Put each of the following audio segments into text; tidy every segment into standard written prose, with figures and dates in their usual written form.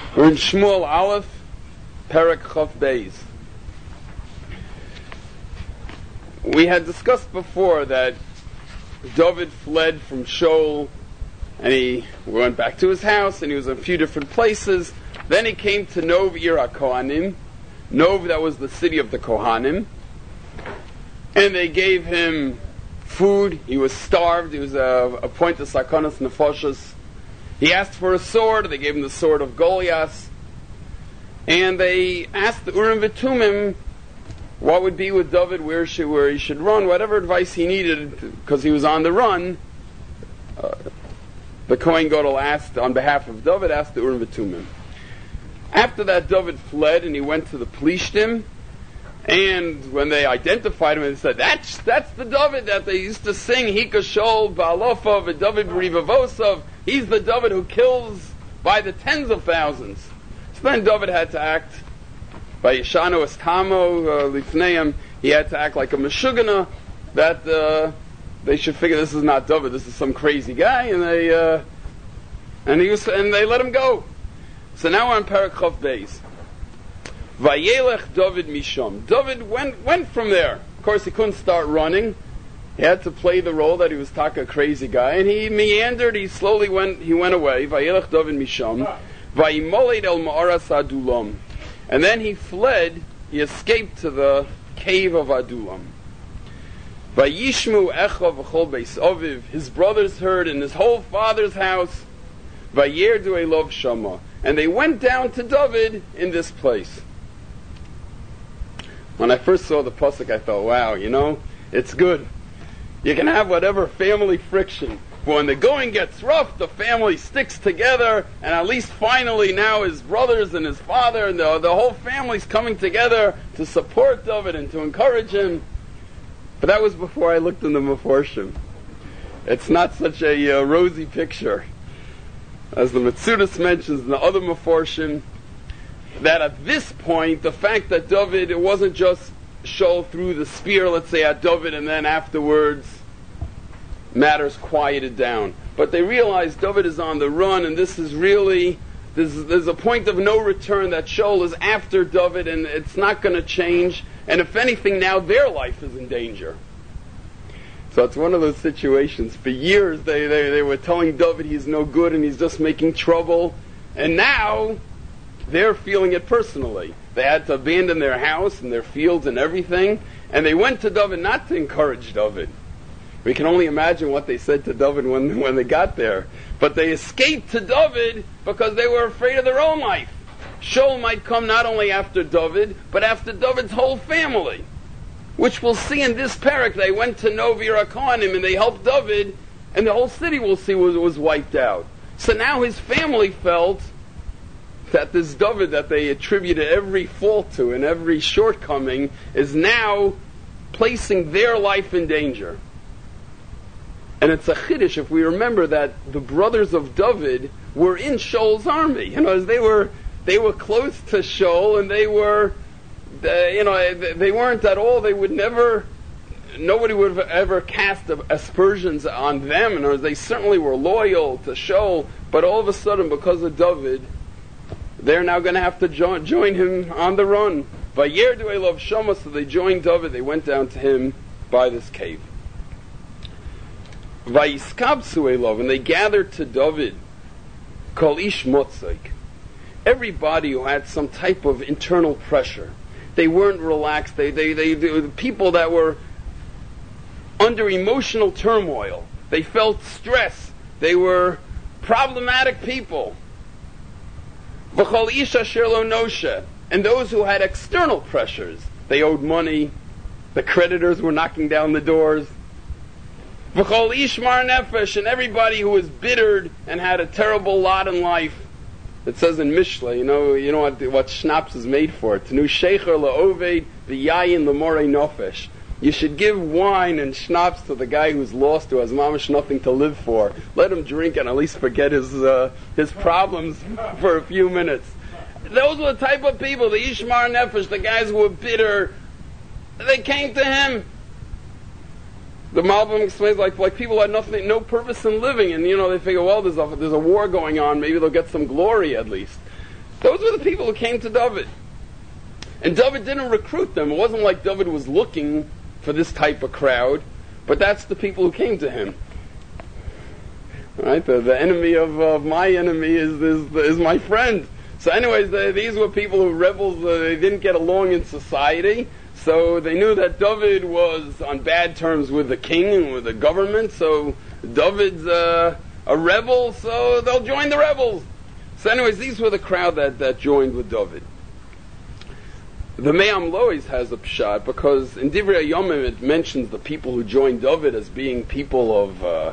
We're in Shmuel Aleph, Perek Chof Beis. We had discussed before that David fled from Shaul, and he went back to his house, and he was in a few different places. Then he came to Nov Ir HaKohanim, Nov, that was the city of the Kohanim, and they gave him food. He was starved. He was a point of Sakonas Nefoshes. He asked for a sword. They gave him the sword of Goliath. And they asked the Urim V'Tumim what would be with David, where he should run, whatever advice he needed, because he was on the run. The Kohen Gadol asked, on behalf of David, asked the Urim V'Tumim. After that, David fled, and he went to the Plishtim. And when they identified him, and said, that's the David that they used to sing, Hika Shol Ba'alofov, and David Rivavosov. He's the David who kills by the tens of thousands. So then David had to act by Yeshano Estamo Lifneim. He had to act like a Meshugana, that they should figure this is not David, this is some crazy guy, and they let him go. So now we're on Perek Chof Beis. Vayelech David Misham. David went from there. Of course, he couldn't start running. He had to play the role that he was a crazy guy, and he meandered. He slowly went away. Vayelech David Misham. Vayimoled el Ma'aras Adulam. And then he fled. He escaped to the cave of Adulam. Vayishmu Echav v'chol Beis Aviv. His brothers heard in his whole father's house. Vayerdu Elov Shama. And they went down to David in this place. When I first saw the pasuk, I thought, wow, it's good. You can have whatever family friction. But when the going gets rough, the family sticks together, and at least finally now his brothers and his father and the whole family's coming together to support David and to encourage him. But that was before I looked in the Meforshim. It's not such a rosy picture. As the Metzudas mentions in the other Meforshim, that at this point, the fact that David, it wasn't just Shaul threw the spear, let's say, at David, and then afterwards matters quieted down. But they realized David is on the run, and this is really, there's a point of no return, that Shaul is after David, and it's not going to change. And if anything, now their life is in danger. So it's one of those situations. For years, they were telling David he's no good and he's just making trouble. And now they're feeling it personally. They had to abandon their house and their fields and everything. And they went to David not to encourage David. We can only imagine what they said to David when they got there. But they escaped to David because they were afraid of their own life. Shaul might come not only after David, but after David's whole family. Which we'll see in this parak. They went to Nov Ir HaKohanim and they helped David, and the whole city, we'll see, was wiped out. So now his family felt that this David that they attributed every fault to and every shortcoming is now placing their life in danger. And it's a chiddush if we remember that the brothers of David were in Shaul's army. As they were close to Shaul, and they were, they weren't at all. They would never. Nobody would have ever cast aspersions on them, and they certainly were loyal to Shaul. But all of a sudden, because of David, they're now going to have to join him on the run. Vayerdu Elov Shama, so they joined David. They went down to him by this cave. Vayiskabsu Elov, and they gathered to David. Kol ish motzik. Everybody who had some type of internal pressure. They weren't relaxed. They were people that were under emotional turmoil. They felt stress. They were problematic people. V'chol ish asher lo noshe. And those who had external pressures. They owed money. The creditors were knocking down the doors. V'chol ish mar nefesh. And everybody who was bittered and had a terrible lot in life. It says in Mishle, you know what schnapps is made for. Tenu shecher la'oved v'yayin l'morei nofesh. You should give wine and schnapps to the guy who's lost, who has mamish nothing to live for. Let him drink and at least forget his problems for a few minutes. Those were the type of people, the Ishmar Nefesh, the guys who were bitter. They came to him. The Malbim explains like people had no purpose in living, and they figure, well, there's a war going on, maybe they'll get some glory at least. Those were the people who came to David. And David didn't recruit them. It wasn't like David was looking for this type of crowd, but that's the people who came to him. Right? The enemy of my enemy is my friend. So anyways, these were people who rebels, they didn't get along in society, so they knew that David was on bad terms with the king and with the government, so David's a rebel, so they'll join the rebels. So anyways, these were the crowd that joined with David. The Me'am Lois has a pshat, because in Divrei Yomim it mentions the people who joined David as being people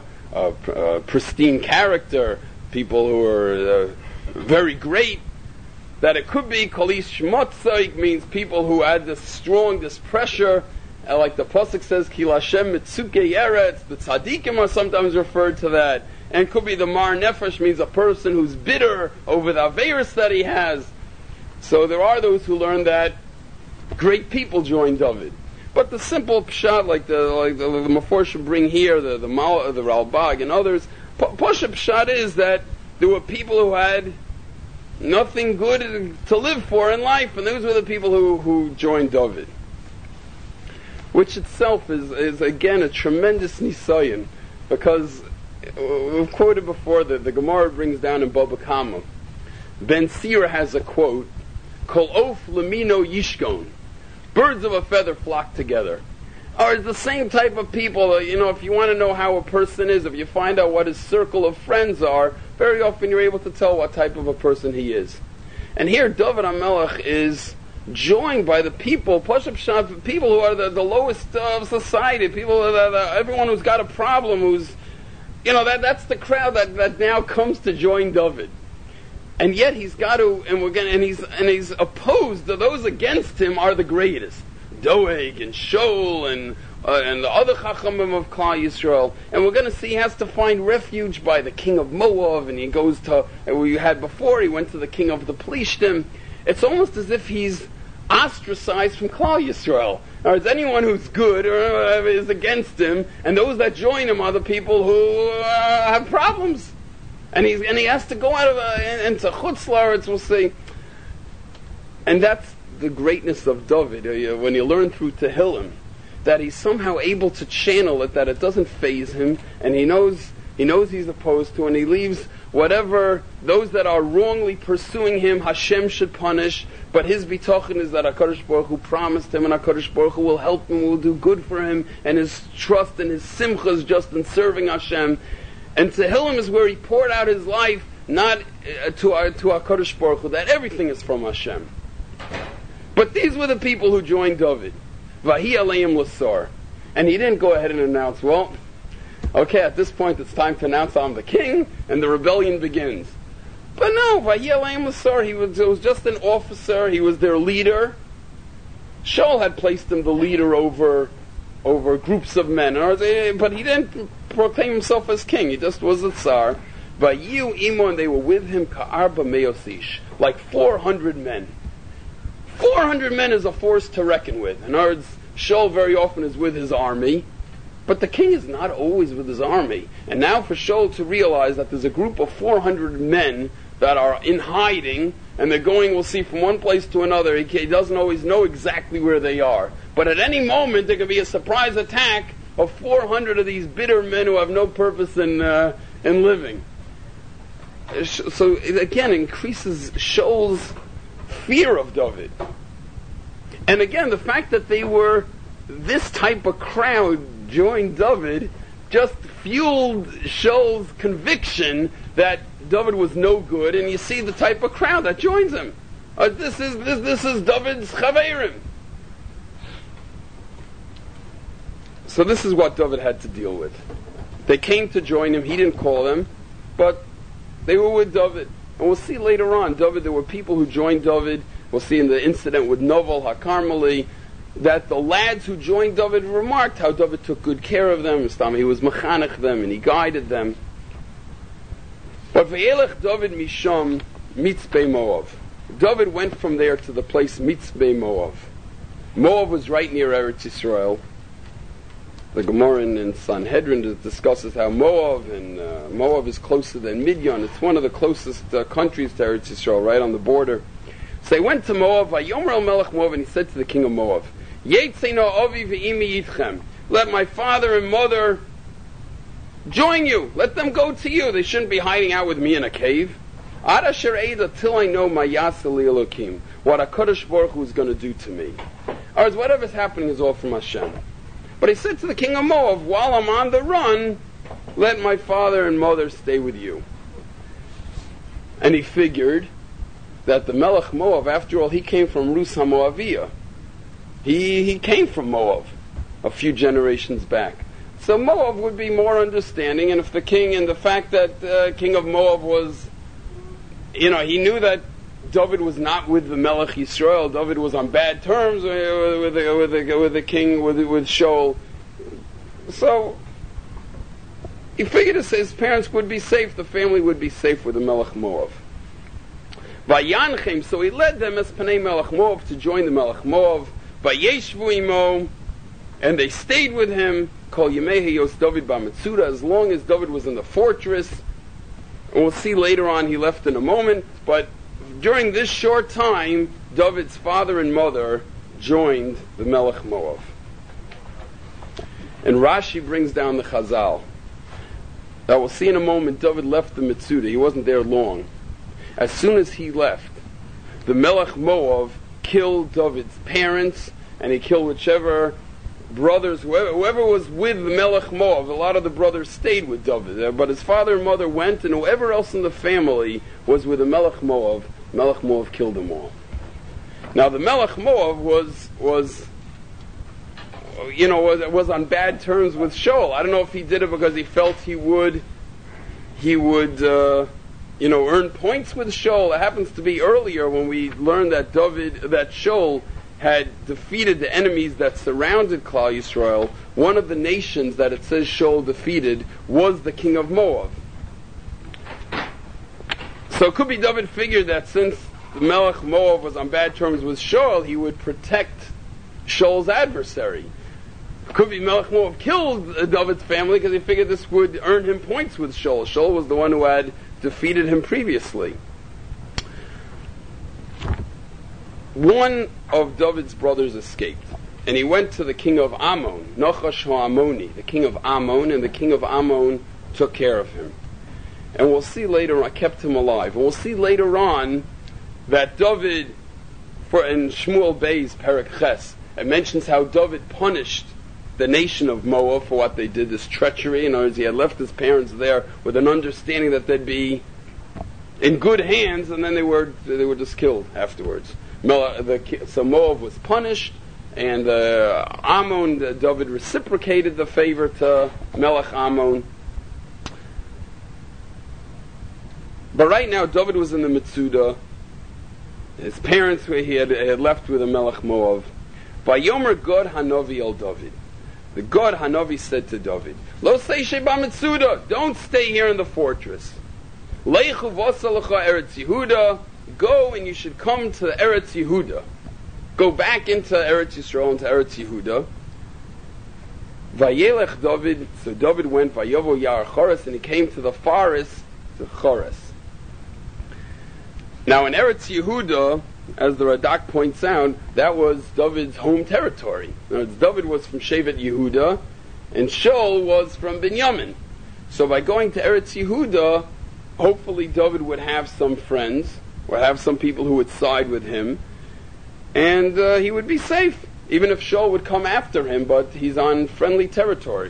of pristine character, people who are very great, that it could be Kolish Shmotzaik means people who had this pressure, like the Pasuk says, Ki Lashem Mitzuke Yeretz, the Tzadikim are sometimes referred to that, and it could be the Mar Nefesh means a person who's bitter over the Averis that he has. So there are those who learn that great people joined David. But the simple pshat, like the Meforshim bring here, the Ralbag and others, Pasha pshat is that there were people who had nothing good to live for in life, and those were the people who joined David. Which itself is again a tremendous nisayon, because we've quoted before that the Gemara brings down in Baba Kama. Ben Sira has a quote, Kol of lemino yishkon. Birds of a feather flock together. Or it's the same type of people, if you want to know how a person is, if you find out what his circle of friends are, very often you're able to tell what type of a person he is. And here David HaMelech is joined by the people, people who are the lowest of society, people, everyone who's got a problem, who's, that's the crowd that now comes to join David. And yet he's got to, and he's opposed to those against him are the greatest. Doeg and Shaul and the other Chachamim of Klal Yisrael. And we're going to see he has to find refuge by the king of Moab, and he goes to, we had before, he went to the king of the Plishtim. It's almost as if he's ostracized from Klal Yisrael. Or is anyone who's good or is against him, and those that join him are the people who have problems. And he has to go out of into Chutz La'aretz, we'll see. And that's the greatness of David, when you learn through Tehillim, that he's somehow able to channel it, that it doesn't faze him, and he knows he's opposed to, and he leaves whatever, those that are wrongly pursuing him, Hashem should punish, but his bitachon is that HaKadosh Baruch Hu promised him, and HaKadosh Baruch Hu will help him, will do good for him, and his trust and his simcha is just in serving Hashem. And Tehillim is where he poured out his life, not to HaKadosh Baruch Hu, that everything is from Hashem. But these were the people who joined David. Vahi aleim lasar. And he didn't go ahead and announce, well, okay, at this point it's time to announce I'm the king, and the rebellion begins. But no, Vahi aleim lasar, it was just an officer, he was their leader. Shaul had placed him the leader over groups of men, but he didn't proclaim himself as king, he just was a tsar. Vayu imo, and they were with him, ka'arba meosish, like 400 men. 400 men is a force to reckon with. In other words, Shaul very often is with his army, but the king is not always with his army. And now for Shaul to realize that there's a group of 400 men that are in hiding, and they're going, we'll see, from one place to another. He doesn't always know exactly where they are. But at any moment there could be a surprise attack of 400 of these bitter men who have no purpose in living. So it again increases Shaul's fear of David. And again, the fact that they were this type of crowd joined David just fueled Shaul's conviction that David was no good, and you see the type of crowd that joins him. This is David's chaverim. So this is what David had to deal with. They came to join him, he didn't call them, but they were with David. And we'll see later on, there were people who joined David. We'll see in the incident with Novel HaKarmeli that the lads who joined David remarked how David took good care of them. He was mechanech them and he guided them. But V'yelech David misham Mitzpei Moav. David went from there to the place Mitzpei Moav. Moav was right near Eretz Yisrael. The Gemara in Sanhedrin discusses how Moab, and Moab is closer than Midian. It's one of the closest countries to Eretz Yisrael, right on the border. So he went to Moab, Vayomer el Melech Moab, and he said to the king of Moab, Yetzeno avi ve'imi yitchem. Let my father and mother join you. Let them go to you. They shouldn't be hiding out with me in a cave. Ad asher eida, till I know my yaseh li Elokim, what HaKadosh Baruch Hu is going to do to me. Or whatever's happening is all from Hashem. But he said to the king of Moab, while I'm on the run, let my father and mother stay with you. And he figured that the Melech Moab, after all, he came from Rus HaMoaviyah. He came from Moab a few generations back. So Moab would be more understanding, and if the king, and the fact that king of Moab was, he knew that David was not with the Melech Yisrael. David was on bad terms with the king, with Shaul. So he figured his parents would be safe, the family would be safe with the Melech Moab. Vayanchem, so he led them as Panei Melech Moab to join the Melech Moab. Vayeshvu imo, and they stayed with him. Kol Yemei Heyos David B'Metzuda, as long as David was in the fortress. And we'll see later on he left in a moment, but during this short time, David's father and mother joined the Melech Moab. And Rashi brings down the Chazal. Now we'll see in a moment, David left the Metzuda. He wasn't there long. As soon as he left, the Melech Moab killed David's parents, and he killed whichever brothers, whoever was with the Melech Moab. A lot of the brothers stayed with David, but his father and mother went, and whoever else in the family was with the Melech Moab killed them all. Now the Melech Moab was on bad terms with Shaul. I don't know if he did it because he felt he would earn points with Shaul. It happens to be earlier when we learned that Shaul had defeated the enemies that surrounded Klal Yisrael. One of the nations that it says Shaul defeated was the king of Moab. So it could be David figured that since the Melech Moab was on bad terms with Shaul, he would protect Shaul's adversary. It could be Melech Moab killed David's family because he figured this would earn him points with Shaul. Shaul was the one who had defeated him previously. One of David's brothers escaped, and he went to the king of Ammon, Nachash HaAmmoni, the king of Ammon, and the king of Ammon took care of him. And we'll see later on, kept him alive. And we'll see later on that David, in Shmuel Bey's Perek Ches, it mentions how David punished the nation of Moab for what they did, this treachery. In other words, he had left his parents there with an understanding that they'd be in good hands, and then they were just killed afterwards. So Moab was punished, and Ammon, David reciprocated the favor to Melech Ammon. But right now, David was in the Metzuda. His parents, he had left with the Melech Moab. Vayomer God Hanovi el David. The God Hanovi said to David, Lo seishe b'Metzuda, don't stay here in the fortress. Leichu v'asalecha Eretz Yehuda, go and you should come to Eretz Yehuda. Go back into Eretz Yisrael, into Eretz Yehuda. Vayelech David, so David went, Vayovo Yar Chores, and he came to the forest, to Chores. Now in Eretz Yehuda, as the Radak points out, that was David's home territory. In other words, David was from Shevet Yehuda, and Shaul was from Binyamin. So by going to Eretz Yehuda, hopefully David would have some friends, or have some people who would side with him, and he would be safe, even if Shaul would come after him, but he's on friendly territory.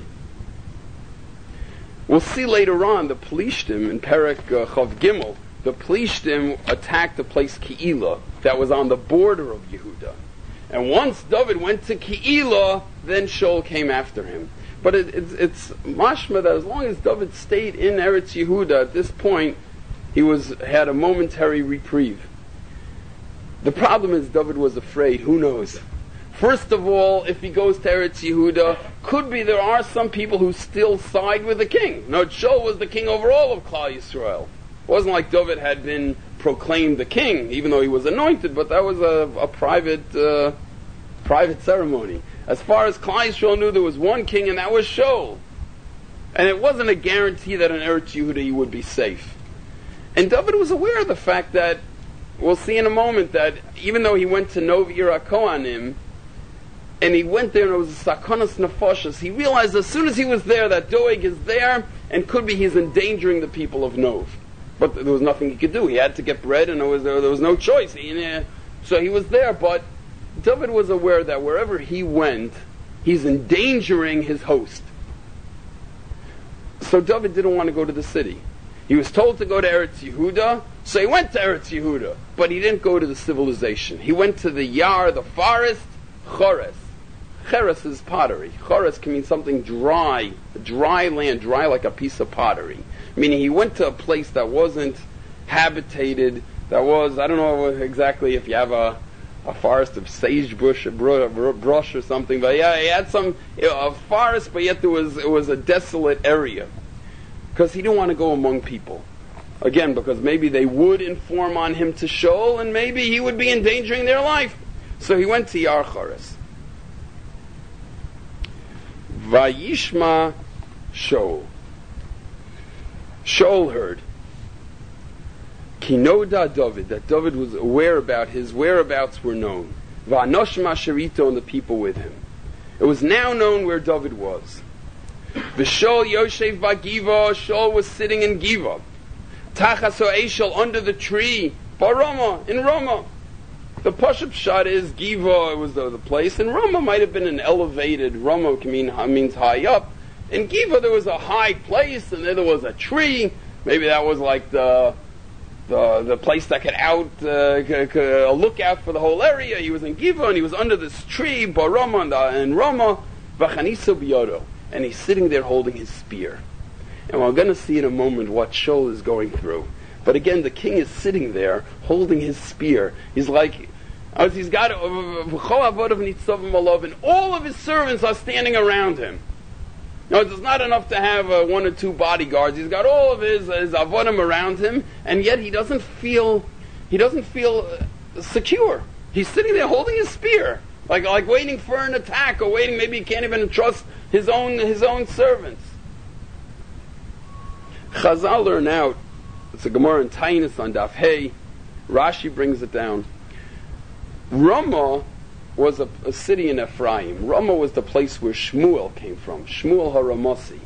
We'll see later on the Plishtim in Perek Chav Gimel. The Plishtim attacked the place Ke'ilah that was on the border of Yehuda. And once David went to Ke'ilah, then Shaul came after him. But it's mashma that as long as David stayed in Eretz Yehuda, at this point, he had a momentary reprieve. The problem is David was afraid. Who knows? First of all, if he goes to Eretz Yehuda, could be there are some people who still side with the king. No, Shaul was the king over all of Klal Yisrael. It wasn't like David had been proclaimed the king, even though he was anointed, but that was a private ceremony. As far as Klal Yisrael knew, there was one king, and that was Shaul. And it wasn't a guarantee that in Eretz Yehuda he would be safe. And David was aware of the fact that, we'll see in a moment, that even though he went to Nov Ir HaKohanim, and he went there and it was a Sakonas Nefashos, he realized as soon as he was there that Doeg is there, and could be he's endangering the people of Nov. But there was nothing he could do. He had to get bread, and there was no choice. So he was there, but David was aware that wherever he went, he's endangering his host. So David didn't want to go to the city. He was told to go to Eretz Yehuda, so he went to Eretz Yehuda. But he didn't go to the civilization. He went to the Yar, the forest, Chores. Cheres is pottery. Chores can mean something dry land, dry like a piece of pottery. Meaning he went to a place that wasn't habitated, that was, I don't know exactly if you have a forest of sagebrush, a brush or something, but yeah, he had a forest, but yet it was a desolate area. Because he didn't want to go among people. Again, because maybe they would inform on him to Shaul, and maybe he would be endangering their life. So he went to Yar Chores. Vayishma Shaul. Shaul heard. Kinoda David, that David was aware about, his whereabouts were known. Va'anoshma Sherito, and the people with him. It was now known where David was. V'Shaul Yoshev Bagiva, Shaul was sitting in Giva. Tachas Ha'eshel, under the tree, Barama, in Ramah. The Pashup shot is Giva, it was the place, and Ramah might have been an elevated, Ramah means high up. In Giva there was a high place, and there was a tree. Maybe that was like the place that could look out for the whole area. He was in Giva, and he was under this tree, Barama, and Ramah, V'chanisa B'yodo. And he's sitting there holding his spear. And we're going to see in a moment what Shaul is going through. But again, the king is sitting there holding his spear. He's like, he's got, and all of his servants are standing around him. Now, it's not enough to have one or two bodyguards. He's got all of his avodim around him, and yet he doesn't feel secure. He's sitting there holding his spear, like waiting for an attack, or waiting. Maybe he can't even trust his own servants. Chazal learn out. It's a Gemara in Tainus on Daf Hey. Rashi brings it down. Ramah was a city in Ephraim. Ramah was the place where Shmuel came from. Shmuel HaRamasi.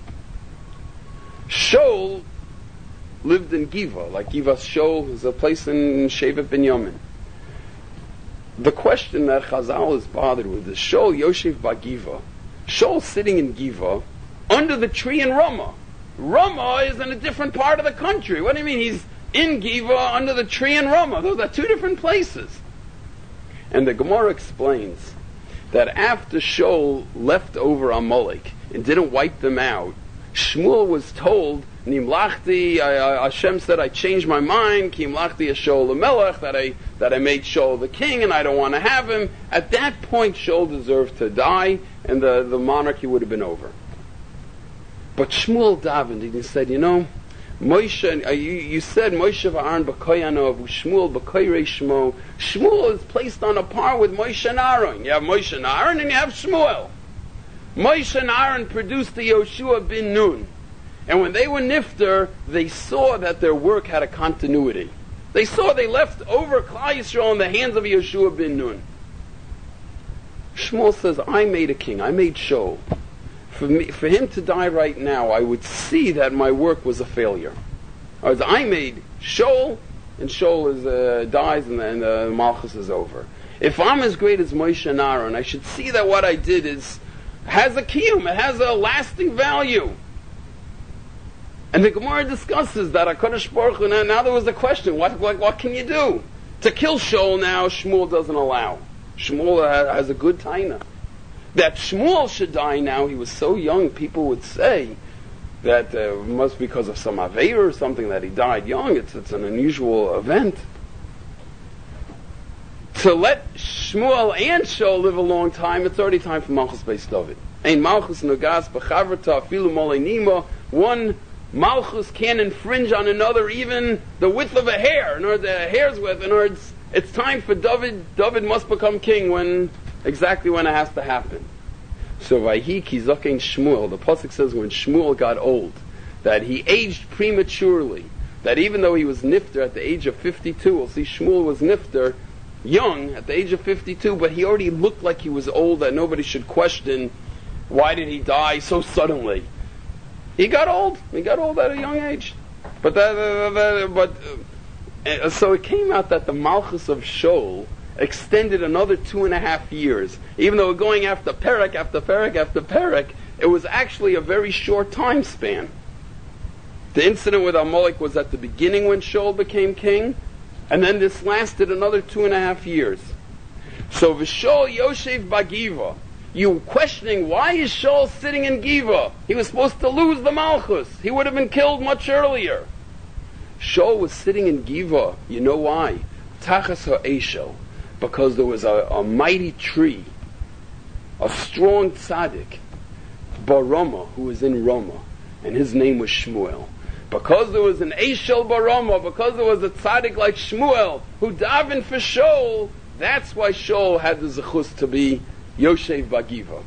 Shaul lived in Giva, like Giva's Shaul is a place in Shevet Binyamin. The question that Chazal is bothered with is Shaul Yoshev Bagiva. Shaul sitting in Giva under the tree in Ramah. Ramah is in a different part of the country. What do you mean he's in Giva under the tree in Ramah? Those are two different places. And the Gemara explains that after Shaul left over Amalek and didn't wipe them out, Shmuel was told, Nimlachti, Hashem said, I changed my mind, Kimlachti Shaul Melech, that I made Shaul the king and I don't want to have him. At that point, Shaul deserved to die and the monarchy would have been over. But Shmuel davened and he said, Moshe, you said Moshe v'Aaron b'koyanov, Shmuel b'koyrei Shmo. Shmuel is placed on a par with Moshe and Aaron. You have Moshe and Aaron and you have Shmuel. Moshe and Aaron produced the Yoshua bin Nun. And when they were nifter, they saw that their work had a continuity. They left over Klal Yisrael in the hands of Yoshua bin Nun. Shmuel says, I made a king, I made Shaul. For him to die right now, I would see that my work was a failure. I made Shaul, and Shaul dies, and then the Malchus is over. If I'm as great as Moshe and Aaron, I should see that what I did has a kiyum, it has a lasting value. And the Gemara discusses that HaKadosh Baruch Hu, now there was a question, what can you do? To kill Shaul now, Shmuel doesn't allow. Shmuel has a good taina. That Shmuel should die now, he was so young, people would say that it must be because of some aveir or something that he died young. It's an unusual event. To let Shmuel and Shaul live a long time, it's already time for Malchus Beis David. Ein Malchus Nugas B'chavrta Afilu Molenima. One Malchus can't infringe on another, even the width of a hair. In other words, a hair's width. In other words, it's time for David. David must become king exactly when it has to happen. So Vayhi ki zaken Shmuel, the pasuk says when Shmuel got old, that he aged prematurely, that even though he was nifter at the age of 52, we'll see Shmuel was nifter young at the age of 52, but he already looked like he was old, that nobody should question why did he die so suddenly. He got old at a young age. So it came out that the Malchus of Shaul extended another 2.5 years. Even though going after Perek, after Perek, after Perek, it was actually a very short time span. The incident with Amalek was at the beginning when Shaul became king, and then this lasted another 2.5 years. So V'Shaul Yoshev Bagiva, you questioning why is Shaul sitting in Giva? He was supposed to lose the Malchus. He would have been killed much earlier. Shaul was sitting in Giva. You know why? Tachas ha'eshel, because there was a mighty tree, a strong tzaddik, Barama, who was in Rama, and his name was Shmuel. Because there was an Eshel Barama, because there was a tzaddik like Shmuel who davened for Shaul, that's why Shaul had the zechus to be Yoshev Bagiva.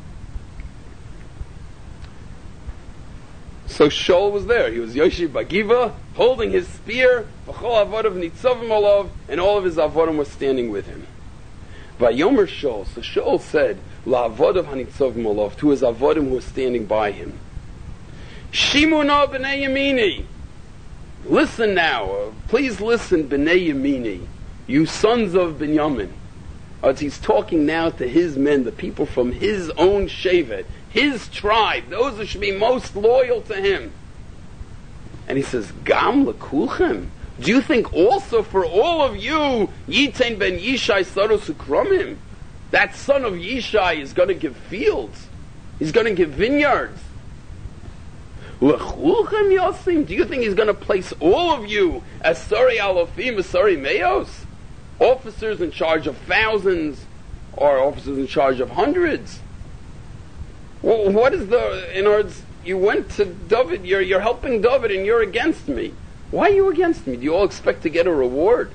So Shaul was there. He was Yoshev Bagiva, holding his spear, v'chol avodav nitzavim olav, and all of his avodim were standing with him. Vayomer Shaul, so Shaul said, la'avodav hanitzavim olav, to his avodim who were standing by him, Shimuna b'nei Yamini, listen now, please listen, b'nei Yamini, you sons of Binyamin. As he's talking now to his men, the people from his own shevet, his tribe, those who should be most loyal to him. And he says, Gam lekulchem, do you think also for all of you, Yitain ben Yishai saros ukromim, that son of Yishai is going to give fields, he's going to give vineyards? Lechulchem yosim, do you think he's going to place all of you as sari alofim, as sari meos? Officers in charge of thousands, or officers in charge of hundreds? Well, what is in other words, you went to David, you're helping David and you're against me. Why are you against me? Do you all expect to get a reward?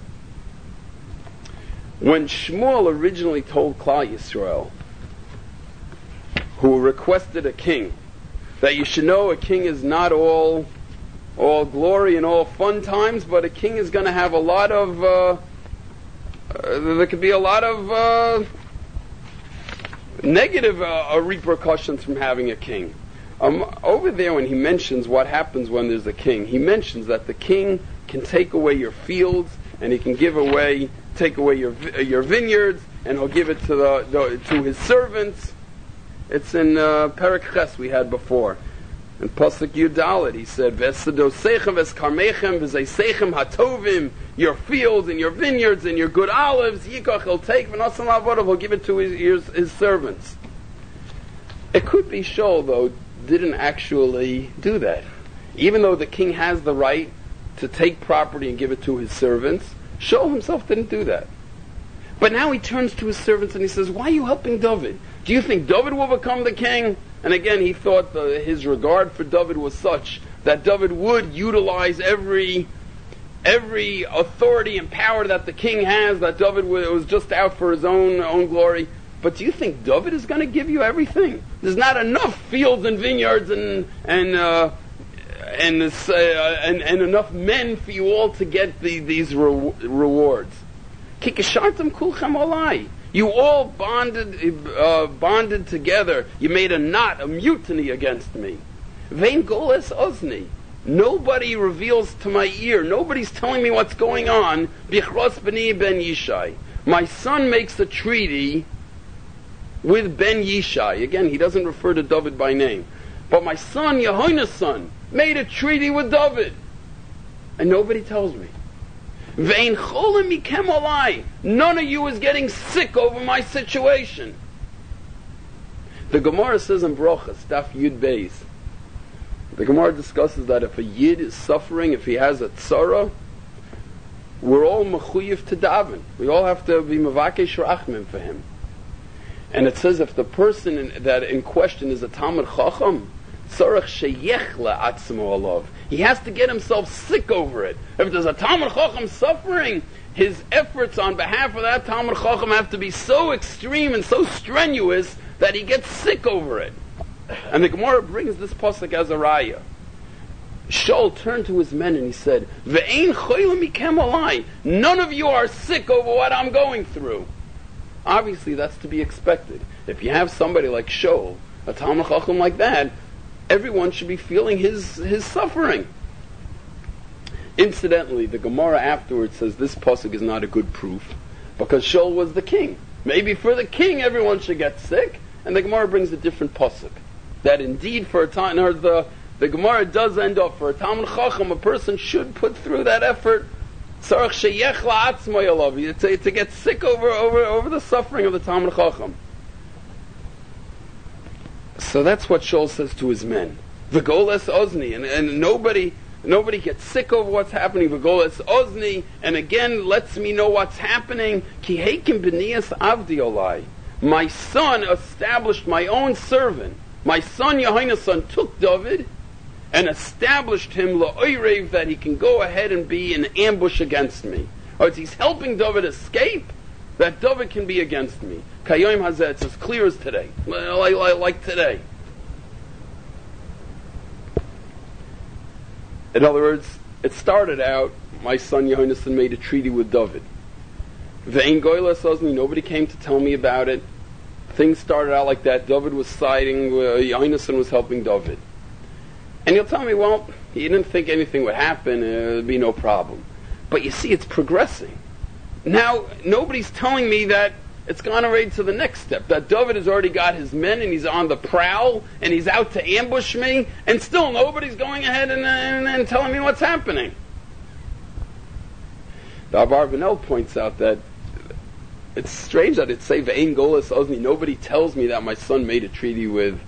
When Shmuel originally told Klal Yisrael, who requested a king, that you should know a king is not all glory and all fun times, but a king is going to have a lot of there could be a lot of negative repercussions from having a king. Over there, when he mentions what happens when there's a king, he mentions that the king can take away your fields, and he can take away your vineyards, and he'll give it to his servants. It's in Perek Ches we had before. In Pasuk Yudalit, he said, "V'esadosechem v'eskarmechem v'zeisechem hatovim." Your fields and your vineyards and your good olives, Yikach he'll take, v'nasan la'avodav, he'll give it to his servants. It could be Shaul, though, didn't actually do that. Even though the king has the right to take property and give it to his servants, Shaul himself didn't do that. But now he turns to his servants and he says, why are you helping David? Do you think David will become the king? And again, he thought his regard for David was such that David would utilize every authority and power that the king has, that David was just out for his own glory. But do you think David is going to give you everything? There's not enough fields and vineyards and enough men for you all to get these rewards. Kikashartam kulchem olai. You all bonded together. You made a knot, a mutiny against me. Vein goles ozni. Nobody reveals to my ear. Nobody's telling me what's going on. Bichros b'ni ben Yishai. My son makes a treaty with Ben Yishai. Again, he doesn't refer to David by name. But my son, Yehona's son, made a treaty with David. And nobody tells me. Vein cholim mikem olai. None of you is getting sick over my situation. The Gemara says in Brochas, Daf Yud Beis, the Gemara discusses that if a Yid is suffering, if he has a tzara, we're all mechuyev to daven. We all have to be mevakesh rachmim for him. And it says if the person that in question is a Talmid Chacham, tzarech sheyech la'atzmo alav. He has to get himself sick over it. If there's a Talmid Chacham suffering, his efforts on behalf of that Talmud Chacham have to be so extreme and so strenuous that he gets sick over it. And the Gemara brings this pasuk as a raya. Shaul turned to his men and he said, "Ve'ein choylem mikem alai." None of you are sick over what I'm going through. Obviously, that's to be expected. If you have somebody like Shaul, a Talmud Chacham like that, everyone should be feeling his suffering. Incidentally, the Gemara afterwards says this pasuk is not a good proof because Shaul was the king. Maybe for the king everyone should get sick, and the Gemara brings a different pasuk. That indeed for a time, or the Gemara does end up for a Talmud Chacham, a person should put through that effort to get sick over the suffering of the Talmud Chacham. So that's what Shaul says to his men. V'goles ozni, and nobody gets sick over what's happening. V'goles ozni, and again lets me know what's happening. Ki heikim b'niyas avdi olai. My son established my own servant. My son Yehonasan took David and established him la'oirev, that he can go ahead and be in ambush against me. Or he's helping David escape, that David can be against me. Kayom hazeh, it's as clear as today, like today. In other words, it started out, my son Yehonasan made a treaty with David. Ve'ein goyla sozni, nobody came to tell me about it. Things started out like that. David was siding, Yehonasan was helping David. And you'll tell me, well, he didn't think anything would happen, there'd be no problem. But you see, it's progressing. Now, nobody's telling me that it's gone already to the next step, that David has already got his men and he's on the prowl and he's out to ambush me, and still nobody's going ahead and telling me what's happening. The Abarbanel points out that it's strange that it say Ve'ein golas ozni. Nobody tells me that my son made a treaty with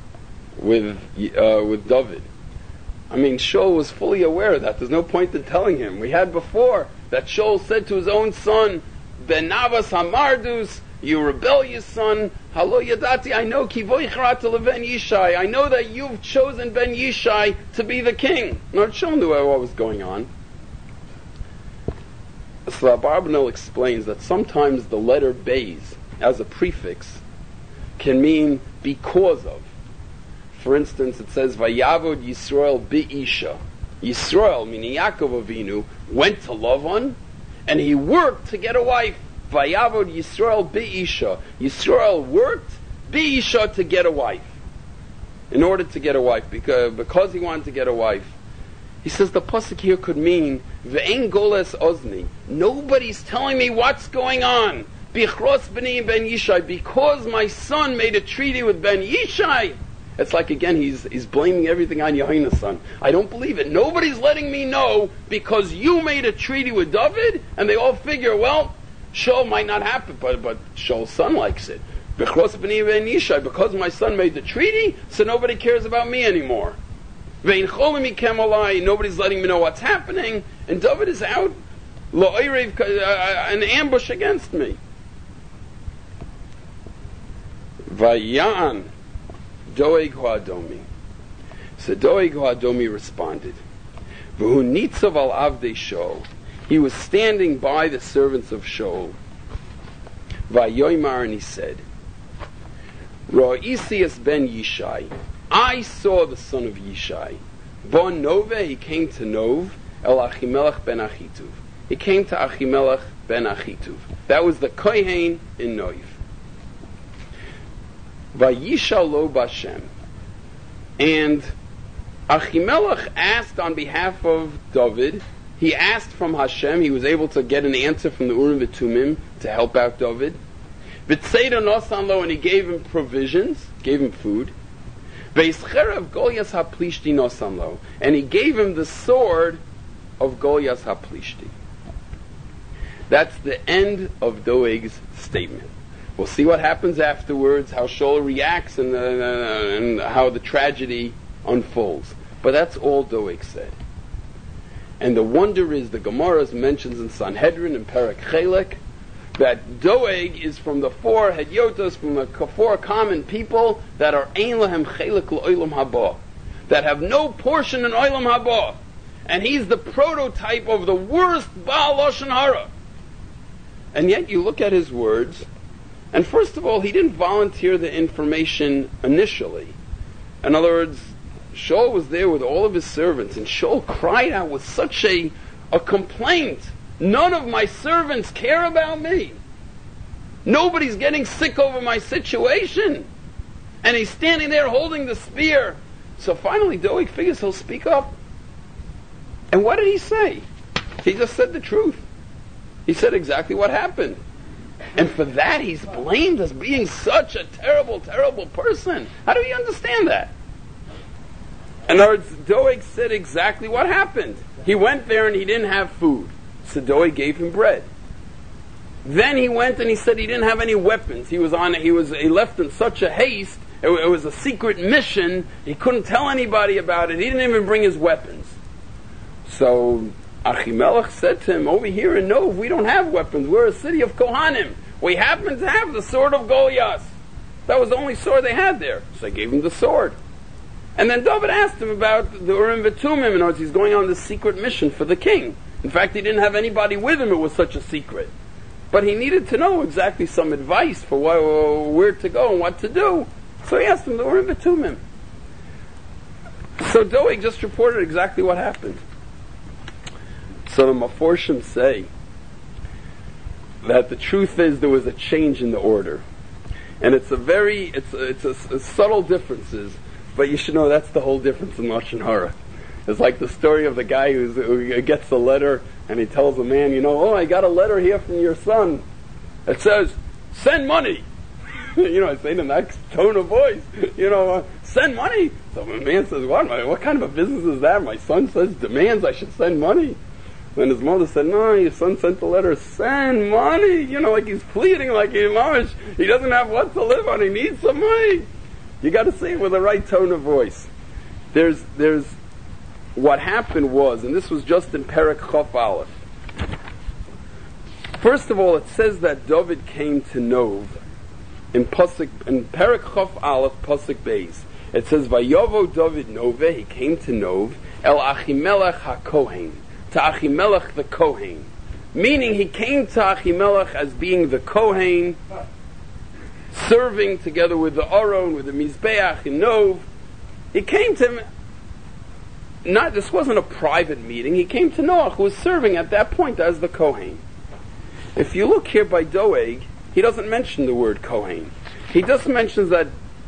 David. I mean, Shaul was fully aware of that. There's no point in telling him. We had before that Shaul said to his own son, Ben Navas Hamardus, you rebellious son, Halo Yadati, I know Kivoy Charata Leven Yishai. I know that you've chosen Ben Yishai to be the king. Now Shaul knew what was going on. So Abarbanel explains that sometimes the letter Beis as a prefix can mean because of. For instance, it says Vayavod Yisrael Bi'isha. Yisrael, meaning Yaakov Avinu, went to Lavan and he worked to get a wife. Vayavod Yisrael Bi'isha. Yisrael worked Bi'isha to get a wife. In order to get a wife, because he wanted to get a wife. He says the pasuk here could mean Ve'ein goles ozni. Nobody's telling me what's going on. Bichros b'ni ben Yishai, because my son made a treaty with Ben Yishai. It's like, again, he's blaming everything on Yehonasan. I don't believe it. Nobody's letting me know because you made a treaty with David, and they all figure, well, Shaul might not happen, but Shaul's son likes it. Because my son made the treaty, so nobody cares about me anymore. Nobody's letting me know what's happening, and David is out, an ambush against me. Vayan Doeg Hadomi. So Doeg Hadomi responded, V'hu nitzav al avdei Shaul. He was standing by the servants of Shaul. Vayoymar, and he said, Ra'isias ben Yishai. I saw the son of Yishai. Bon Nove, he came to Nov, El Achimelech ben Achituv. He came to Achimelech ben Achituv. That was the Kohen in Nov. Vayishal lo Bashem. And Achimelech asked on behalf of David. He asked from Hashem. He was able to get an answer from the Urim V'Tumim to help out David. V'tzeida nosan lo, and he gave him provisions, gave him food. V'yischerev Goliath haplishti nosan lo, and he gave him the sword of Goliath haplishti. That's the end of Doeg's statement. We'll see what happens afterwards, how Shaul reacts, and how the tragedy unfolds. But that's all Doeg said. And the wonder is, the Gemara mentions in Sanhedrin and Perek Chelek, that Doeg is from the four Hedyotos, from the four common people that are Ein Lahem Chelek L'Olam Haba, that have no portion in Olam Haba. And he's the prototype of the worst Baal Lashon Hara. And yet you look at his words, and first of all, he didn't volunteer the information initially. In other words, Shaul was there with all of his servants, and Shaul cried out with such a complaint. None of my servants care about me. Nobody's getting sick over my situation. And he's standing there holding the spear. So finally Doeg figures he'll speak up. And what did he say? He just said the truth. He said exactly what happened. And for that he's blamed as being such a terrible, terrible person. How do you understand that? In other words, Doeg said exactly what happened. He went there and he didn't have food. So Doeg gave him bread. Then he went and he said he didn't have any weapons. He left in such a haste. It was a secret mission. He couldn't tell anybody about it. He didn't even bring his weapons. So Achimelech said to him, over here in Nov, we don't have weapons. We're a city of Kohanim. We happen to have the sword of Goliath. That was the only sword they had there. So I gave him the sword. And then David asked him about the Urim V'Tumim. In other words, he's going on this secret mission for the king. In fact, he didn't have anybody with him. It was such a secret. But he needed to know exactly some advice for where to go and what to do. So he asked him the Urim V'Tumim. So Doeg just reported exactly what happened. So the Meforshim say that the truth is there was a change in the order. And it's a subtle differences, but you should know that's the whole difference in Lashon Hara. It's like the story of the guy who gets a letter and he tells the man, I got a letter here from your son. It says, send money. I say in the next tone of voice, send money. So the man says, what kind of a business is that? My son demands I should send money. And his mother said, no, your son sent the letter, send money. Like he's pleading, like he doesn't have what to live on, he needs some money. You got to say it with the right tone of voice. There's what happened was, and this was just in Perek Chof Aleph. First of all, it says that David came to Nov in Perek Chof Aleph Pasuk Beis. It says, Vayovo David Nove, he came to Nov, El Achimelech HaKohen, to Achimelech the Kohen. Meaning he came to Achimelech as being the Kohen, serving together with the Aron, with the Mizbeach in Nov. He came to him, this wasn't a private meeting, he came to Noach, who was serving at that point as the Kohen. If you look here by Doeg, he doesn't mention the word Kohen. He just mentions that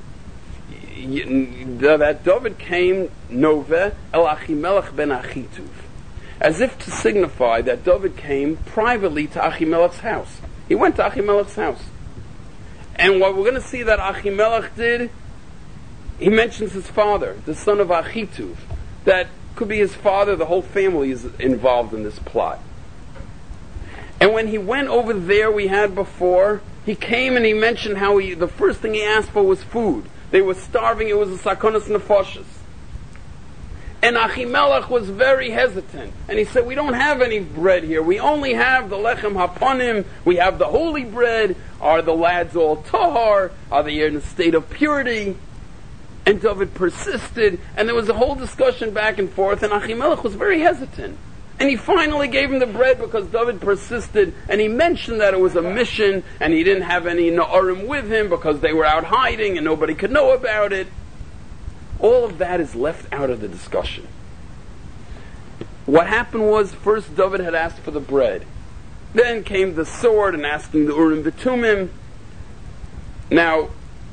David came Nove El Achimelech ben Achituv, as if to signify that David came privately to Achimelech's house. He went to Achimelech's house. And what we're going to see that Achimelech did, he mentions his father, the son of Achituv. That could be his father, the whole family is involved in this plot. And when he went over there we had before, he came and he mentioned how the first thing he asked for was food. They were starving, it was a sakonas nefashos. And Achimelech was very hesitant. And he said, we don't have any bread here. We only have the lechem hapanim. We have the holy bread. Are the lads all tahar? Are they in a state of purity? And David persisted, and there was a whole discussion back and forth, and Achimelech was very hesitant. And he finally gave him the bread because David persisted, and he mentioned that it was a mission, and he didn't have any Na'arim with him because they were out hiding and nobody could know about it. All of that is left out of the discussion. What happened was, first David had asked for the bread. Then came the sword and asking the Urim V'Tumim. Now,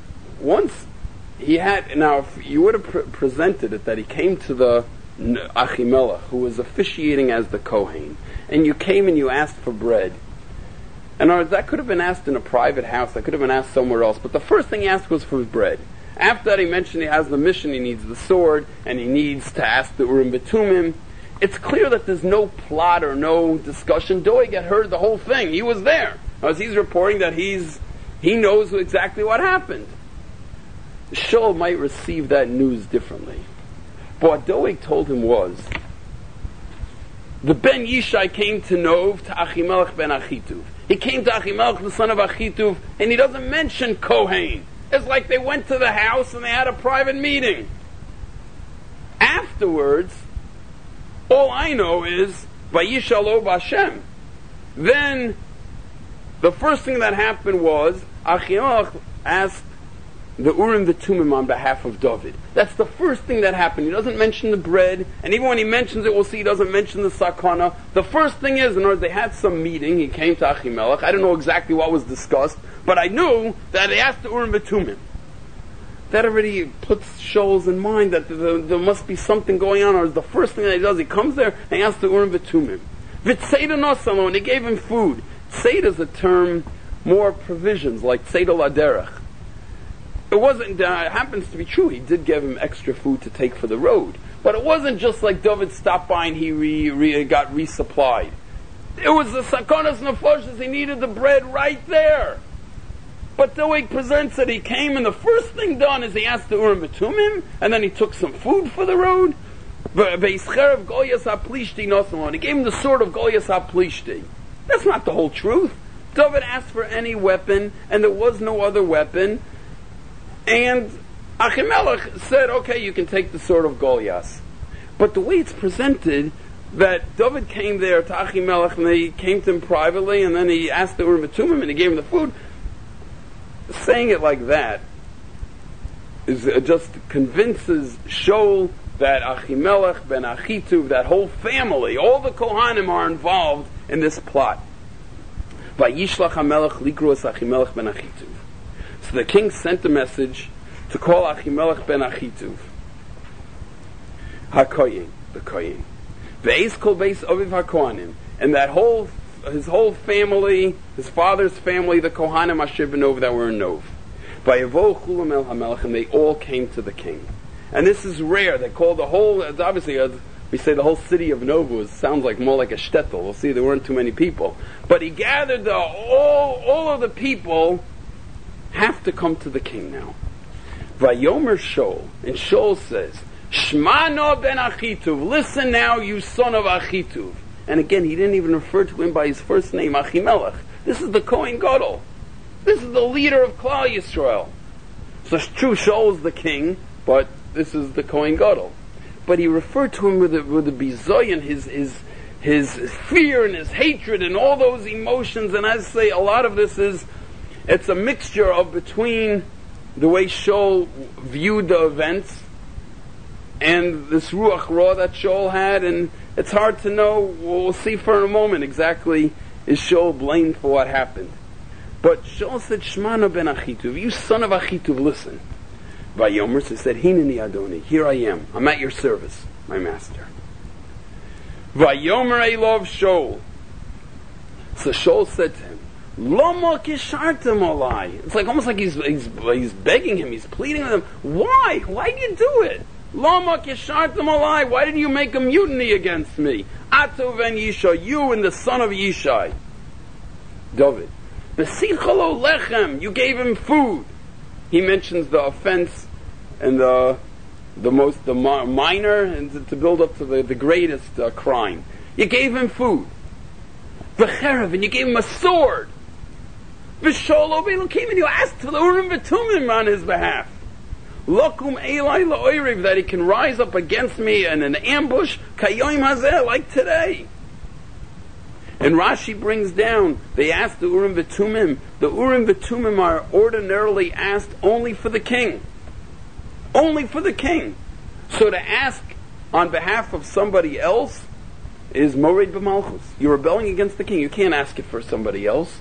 if you would have presented it that he came to the Achimelech, who was officiating as the Kohen, and you came and you asked for bread. And that could have been asked in a private house, that could have been asked somewhere else, but the first thing he asked was for bread. After that he mentioned he has the mission, he needs the sword, and he needs to ask the Urim V'Tumim. It's clear that there's no plot or no discussion. Doeg had heard the whole thing. He was there. As he's reporting that he knows exactly what happened. Shaul might receive that news differently. But what Doeg told him was, the Ben Yishai came to Nov to Achimelech ben Achituv. He came to Achimelech, the son of Achituv, and he doesn't mention Kohen. It's like they went to the house and they had a private meeting. Afterwards, all I know is, Vayishalo B'Hashem. Then the first thing that happened was Achimelech asked the Urim V'Tumim on behalf of David. That's the first thing that happened. He doesn't mention the bread, and even when he mentions it, we'll see he doesn't mention the sakana. The first thing is, in other words, they had some meeting. He came to Achimelech. I don't know exactly what was discussed, but I knew that they asked the Urim V'Tumim. That already puts Shaul's in mind that there must be something going on. Or the first thing that he does, he comes there and he asks the Urim V'Tumim. V'Tzeda Nosalo, and he gave him food. Tzeda is a term, more provisions, like Tzeda Laderech. It wasn't, it happens to be true, he did give him extra food to take for the road. But it wasn't just like David stopped by and he got resupplied. It was the Sakonas Nefoshes, he needed the bread right there. But the way he presents it, he came and the first thing done is he asked the Urim V'Tumim, and then he took some food for the road. And he gave him the sword of Goliath HaPlishti. That's not the whole truth. David asked for any weapon, and there was no other weapon. And Achimelech said, okay, you can take the sword of Goliath. But the way it's presented, that David came there to Achimelech, and they came to him privately, and then he asked the Urim V'Tumim, and he gave him the food. Saying it like that is just convinces Shaul that Achimelech ben Achituv, that whole family, all the Kohanim are involved in this plot. Vayishlach HaMelech likros Achimelech ben Achituv. So the king sent a message to call Achimelech ben Achituv. HaKoyin, the Koyin. Ve'ez kol beis aviv HaKohanim. And that his whole family, his father's family, the Kohanim Asher B'Nov that were in Nov. Vayavo chulam el HaMelech, and they all came to the king. And this is rare. They called the whole, obviously, as we say, the whole city of Nov sounds like more like a shtetl. We'll see there weren't too many people. But he gathered all of the people have to come to the king now. Vayomer Shaul, and Shaul says, Shma no ben Achituv, listen now, you son of Achituv. And again, he didn't even refer to him by his first name, Achimelech. This is the Kohen Gadol. This is the leader of Klal Yisrael. So it's true, Shaul is the king, but this is the Kohen Gadol. But he referred to him with the bizoyon, his fear and his hatred and all those emotions. And as I say, a lot of this it's a mixture of between the way Shaul viewed the events and this Ruach Ra that Shaul had, and it's hard to know. We'll see for a moment exactly is Shaul blamed for what happened. But Shaul said, Shmana ben Achituv, you son of Achituv, listen. Vayomer, so he said, Hineni Adoni, here I am. I'm at your service, my master. Vayomer Elov Shaul. So Shaul said to him, Lama kishartem alai. It's like almost like he's begging him, he's pleading with him. Why? Why did you do it? Lama kishartem alai. Why did you make a mutiny against me? Atov ben Yishai, you and the son of Yishai. David. Besichalo lechem, you gave him food. He mentions the offense and the minor, and to build up to the greatest crime. You gave him food. V'cherev, and you gave him a sword. V'shol came and you asked for the Urim V'Tumim on his behalf. Lokum Elai la'oiriv, that he can rise up against me in an ambush, kayoim hazeh, like today. And Rashi brings down, they asked the Urim V'Tumim. The Urim V'Tumim are ordinarily asked only for the king. Only for the king. So to ask on behalf of somebody else is Mored B'Malchus. You're rebelling against the king. You can't ask it for somebody else.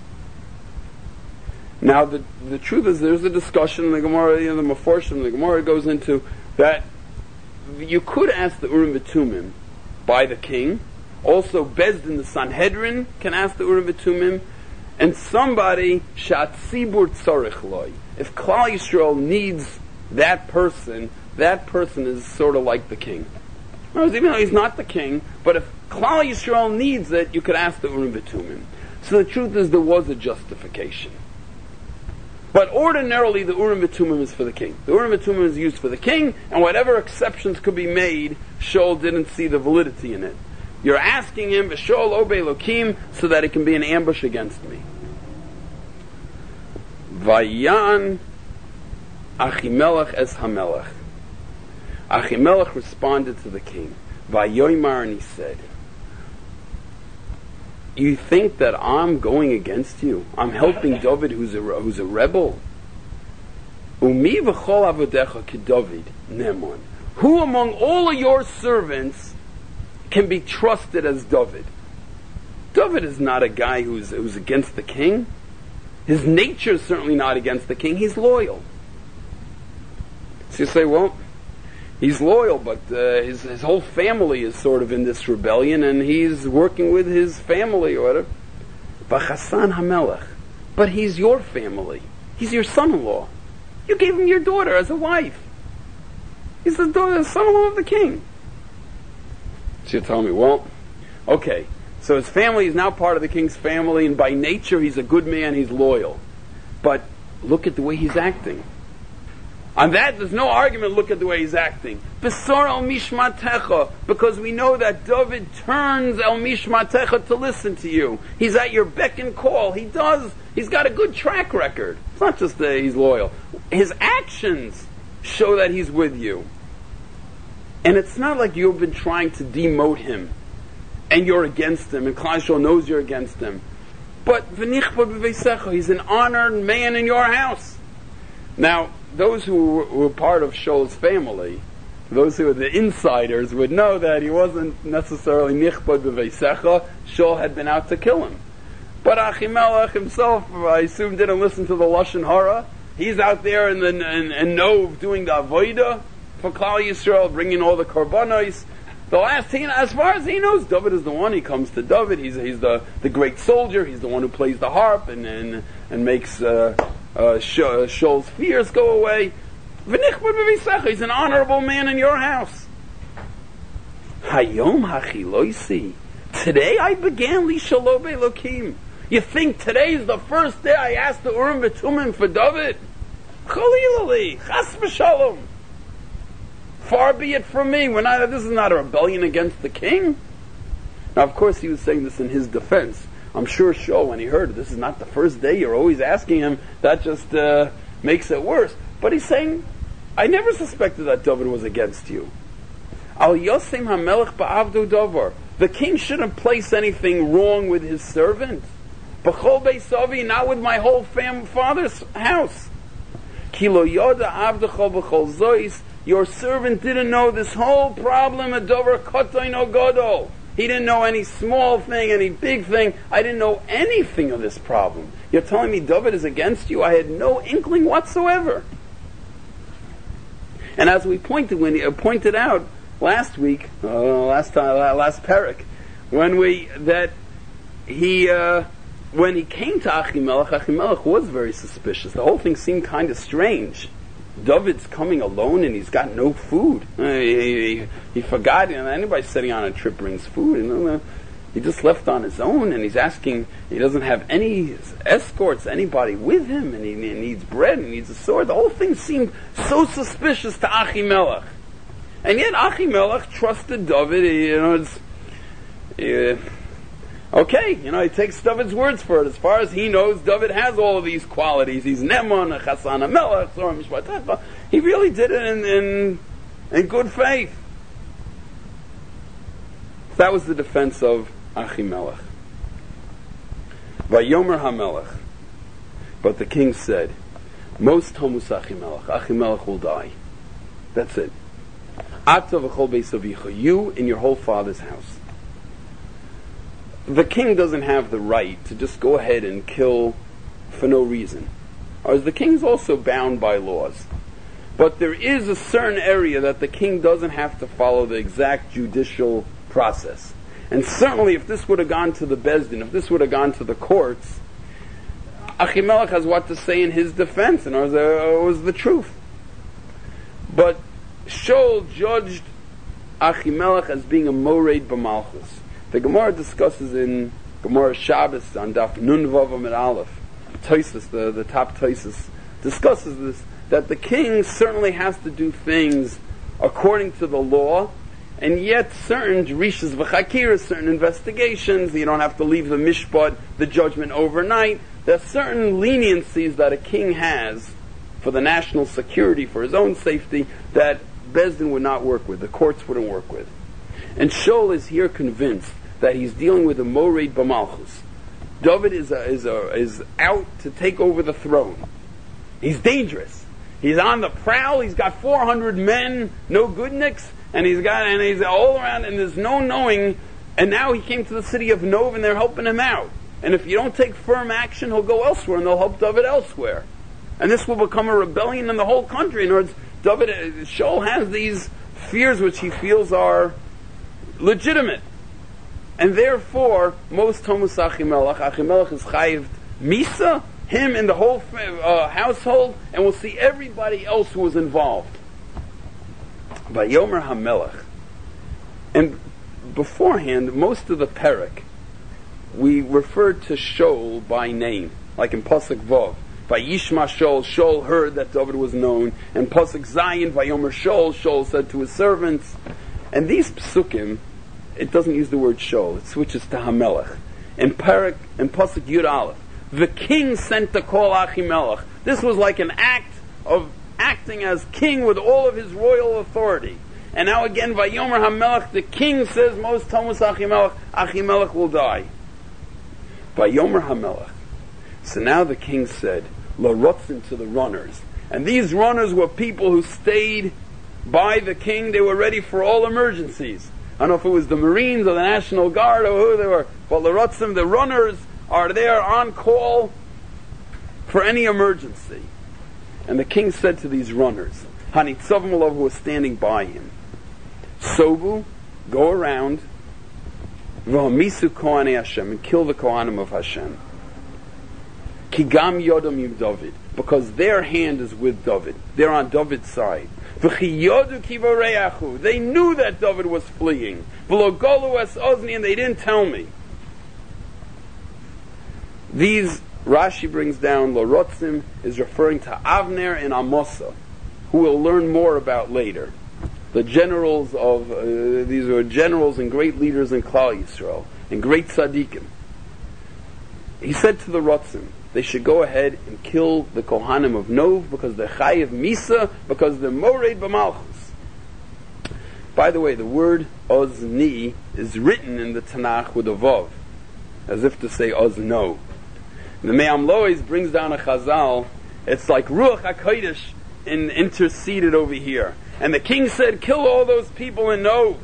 Now, the truth is, there's a discussion in the Gemara, the Meforshim, the Gemara goes into that you could ask the Urim V'Tumim by the king. Also, Bezdin, the Sanhedrin, can ask the Urim V'Tumim. And somebody, Shatzibur Tzorich Loi. If Klal Yisrael needs that person is sort of like the king. Even though he's not the king, but if Klal Yisrael needs it, you could ask the Urim V'Tumim. So the truth is, there was a justification. But ordinarily, the Urim V'Tumim is for the king. The Urim V'Tumim is used for the king, and whatever exceptions could be made, Shaul didn't see the validity in it. You're asking him, V'Shaul obey Elokim, so that it can be an ambush against me. Vayan Achimelech es Hamelech. Achimelech responded to the king. Vayoymar, and he said, You think that I'm going against you? I'm helping David, who's a rebel. Umi v'chol avodecha k'David nemon. Who among all of your servants can be trusted as David? David is not a guy who's against the king. His nature is certainly not against the king. He's loyal. So you say, well, he's loyal, but his whole family is sort of in this rebellion, and he's working with his family or whatever. V'chasan hamelech. But he's your family. He's your son-in-law. You gave him your daughter as a wife. He's the son-in-law of the king. So you tell me, well, okay, so his family is now part of the king's family, and by nature he's a good man, he's loyal. But look at the way he's acting. On that, there's no argument, look at the way he's acting. Besor el mishmatecha, because we know that David turns el mishmatecha to listen to you. He's at your beck and call. He's got a good track record. It's not just that he's loyal. His actions show that he's with you. And it's not like you've been trying to demote him, and you're against him, and Klal Yisrael knows you're against him. But v'nichba b'veisecha, he's an honored man in your house. Now, those who were part of Shaul's family, those who were the insiders, would know that he wasn't necessarily nichbad b'veisecha. Shaul had been out to kill him. But Achimelech himself, I assume, didn't listen to the Lashon Hara. He's out there in Nov doing the Avodah for Klal Yisrael, bringing all the korbanos. The last thing, as far as he knows, David is the one. He comes to David. He's the great soldier. He's the one who plays the harp and makes Shaul's fears go away. He's an honorable man in your house. Hayom hachiloisi. Today I began li shalo be'elokim. You think today is the first day I asked the Urim V'Tumim for David? Chalilali, chas v'shalom. Far be it from me. This is not a rebellion against the king. Now, of course, he was saying this in his defense. I'm sure Shaul, when he heard it, this is not the first day, you're always asking him, that just makes it worse. But he's saying, I never suspected that David was against you. Al Yosem HaMelech Ba'avdu Davar. The king shouldn't place anything wrong with his servant. B'chol Beisavi, not with my whole father's house. Ki lo yoda avdecho b'chol zois. Your servant didn't know this whole problem of Dover Kotoin o Godol. He didn't know any small thing, any big thing. I didn't know anything of this problem. You're telling me David is against you? I had no inkling whatsoever. And as we pointed out last week, last parak, when he came to Achimelech was very suspicious. The whole thing seemed kind of strange. David's coming alone and he's got no food. He forgot. Anybody sitting on a trip brings food. He just left on his own, and he's asking. He doesn't have any escorts, anybody with him, and he needs bread and needs a sword. The whole thing seemed so suspicious to Achimelech, and yet Achimelech trusted David. Okay, he takes David's words for it. As far as he knows, David has all of these qualities. He's Neman, Chasan HaMelech, Zoram Mishpatecha. He really did it in good faith. That was the defense of Achimelech. Vayomer HaMelech. But the king said, Most Homus Achimelech. Achimelech will die. That's it. Ata v'chol beis avicha. You in your whole father's house. The king doesn't have the right to just go ahead and kill for no reason. As the king's also bound by laws. But there is a certain area that the king doesn't have to follow the exact judicial process. And certainly if this would have gone to the Bezdin, if this would have gone to the courts, Achimelech has what to say in his defense, and it was the truth. But Shaul judged Achimelech as being a mored b'malchus. The Gemara discusses in Gemara Shabbos on Daf Nun Vav Amid Aleph, Tosfos, the top Tosfos, discusses this, that the king certainly has to do things according to the law, and yet certain rishas v'chakiras, certain investigations, you don't have to leave the mishpat, the judgment overnight. There are certain leniencies that a king has for the national security, for his own safety, that Bezdin would not work with, the courts wouldn't work with. And Shaul is here convinced that he's dealing with a Mored B'Malchus. David is out to take over the throne. He's dangerous. He's on the prowl. He's got 400 men, no goodniks, and he's all around, and there's no knowing. And now he came to the city of Nov, and they're helping him out. And if you don't take firm action, he'll go elsewhere, and they'll help David elsewhere. And this will become a rebellion in the whole country. In other words, Shaul has these fears which he feels are legitimate. And therefore, most Tomus Achimelech is chayived Misa, him and the whole household, and we'll see everybody else who was involved. Vayomer HaMelech. And beforehand, most of the Perek, we referred to Shaul by name, like in Pasuk Vav. Vayishma Shaul, Shaul heard that David was known, and Pasuk Zayin, Vayomer Shaul, Shaul said to his servants. And these psukim, it doesn't use the word Shaul, it switches to HaMelech. In Pasuk Yud Aleph, the king sent to call Achimelech. This was like an act of acting as king with all of his royal authority. And now again, Vayomer HaMelech, the king says, most Tomus Achimelech, Achimelech will die. Vayomer HaMelech. So now the king said, L'rotzim, to the runners. And these runners were people who stayed by the king. They were ready for all emergencies. I don't know if it was the Marines or the National Guard or who they were, but L'rotzim, the runners, are there on call for any emergency. And the king said to these runners, Hanitzavim Olav, who was standing by him, Sobu, go around, V'hamisu Kohanei Hashem, and kill the Kohanim of Hashem. Kigam Yodam Yim David, because their hand is with David. They're on David's side. V'chiyodu kivareyachu, they knew that David was fleeing. V'lo golu es ozni, and they didn't tell me. These, Rashi brings down, L'rotzim is referring to Avner and Amasa, who we'll learn more about later. The generals of, these were generals and great leaders in Klal Yisrael, and great tzaddikim. He said to the Rotzim, they should go ahead and kill the Kohanim of Nov, because they're Chayiv Misa, because they're Mored B'Malchus. By the way, the word Ozni is written in the Tanakh with a Vav, as if to say Ozno. The Me'am Lois brings down a Chazal, it's like Ruach HaKodesh interceded over here. And the king said, kill all those people in Nov.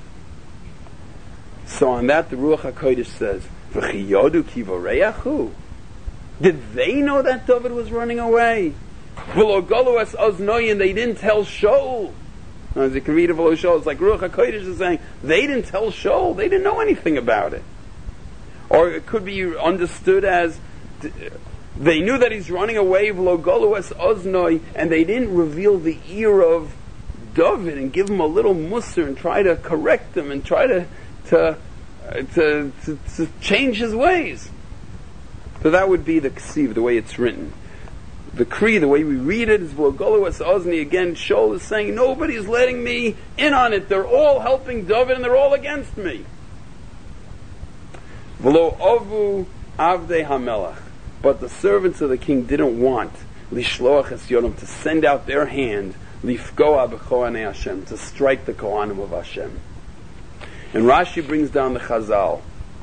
So on that, the Ruach HaKodesh says, V'chiyodu kivareyachu. Did they know that David was running away? V'lo golu es oznoi, and they didn't tell Shaul. As you can read of Shaul, it's like Ruach HaKodesh is saying, they didn't tell Shaul. They didn't know anything about it. Or it could be understood as, they knew that he's running away, v'lo golu es oznoi, and they didn't reveal the ear of David and give him a little musar and try to correct him and try to change his ways. So that would be the ksiv, the way it's written. The kri, the way we read it, is v'logolu es ozni. Again, Shaul is saying, nobody's letting me in on it. They're all helping David and they're all against me. V'lo ovu avdei hamelach. But the servants of the king didn't want lishloach es yodam, to send out their hand, lifgoa b'kohanei Hashem, to strike the Kohanim of Hashem. And Rashi brings down the Chazal.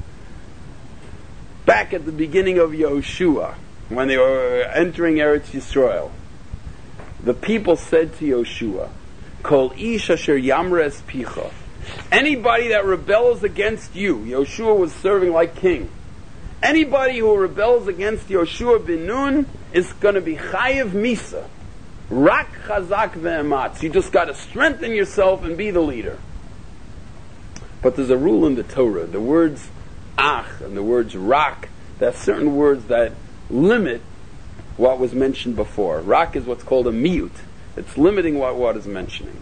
Back at the beginning of Yehoshua, when they were entering Eretz Yisrael, the people said to Yehoshua, Kol ish asher yamres picha. Anybody that rebels against you, Yehoshua was serving like king. Anybody who rebels against Yehoshua bin Nun is going to be chayiv misa. Rak chazak ve'ematz. You just got to strengthen yourself and be the leader. But there's a rule in the Torah. The words ach and the words rak, that's certain words that limit what was mentioned before. Rak is what's called a miut. It's limiting what is mentioning.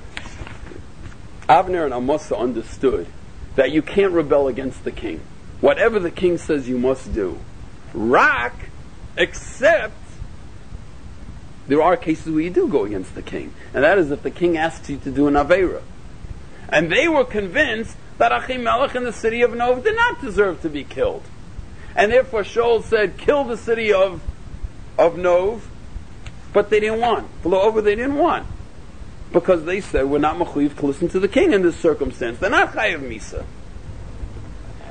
Avner and Amasa understood that you can't rebel against the king. Whatever the king says you must do. Rak, except there are cases where you do go against the king. And that is if the king asks you to do an Aveira. And they were convinced that Achimelech in the city of Nov did not deserve to be killed. And therefore Shaul said, kill the city of Nov, but they didn't want. They didn't want. Because they said, we're not mechuyev to listen to the king in this circumstance. They're not chayav misa.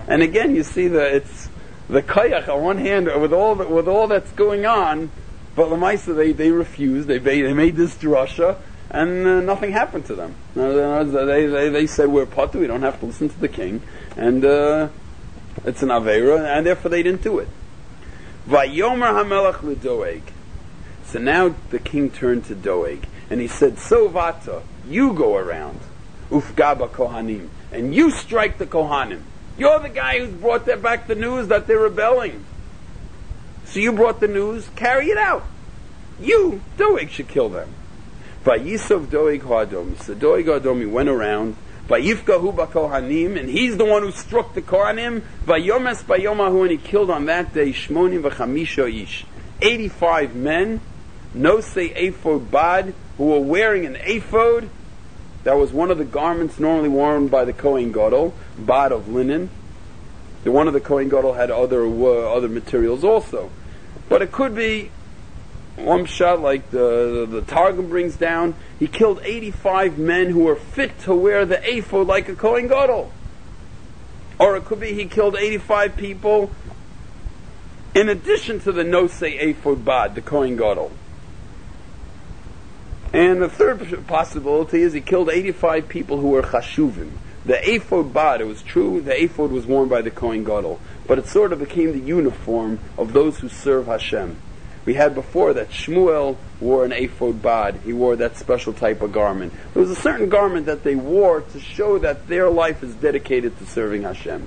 And again, you see it's the koyach on one hand with all that's going on, but Lamaisa they refused. They made this drasha, and nothing happened to them. They said we're potter, we don't have to listen to the king, and it's an avera, and therefore they didn't do it. Vayomer hamelach l'Doeg. So now the king turned to Doeg, and he said, "So vata, you go around, ufgaba kohanim, and you strike the kohanim. You're the guy who's brought back the news that they're rebelling. So you brought the news, carry it out. You, Doeg, should kill them." Vayisov Doeg ha'adom. So Doeg ha'adom, he went around. Vayifgahu ba'kohanim, and he's the one who struck the kohanim. Vayomes bayomahu, and he killed on that day shmonim v'chamisha ish, 85 men, no say ephod bad, who were wearing an ephod. That was one of the garments normally worn by the Kohen Gadol, bad of linen. The one of the Kohen Gadol had other materials also, but it could be one shot like the Targum brings down. He killed 85 men who were fit to wear the ephod like a Kohen Gadol, or it could be he killed 85 people in addition to the nosei ephod bad, the Kohen Gadol. And the third possibility is he killed 85 people who were chashuvim. The ephod bad, it was true, the ephod was worn by the Kohen Gadol, but it sort of became the uniform of those who serve Hashem. We had before that Shmuel wore an ephod bad. He wore that special type of garment. There was a certain garment that they wore to show that their life is dedicated to serving Hashem.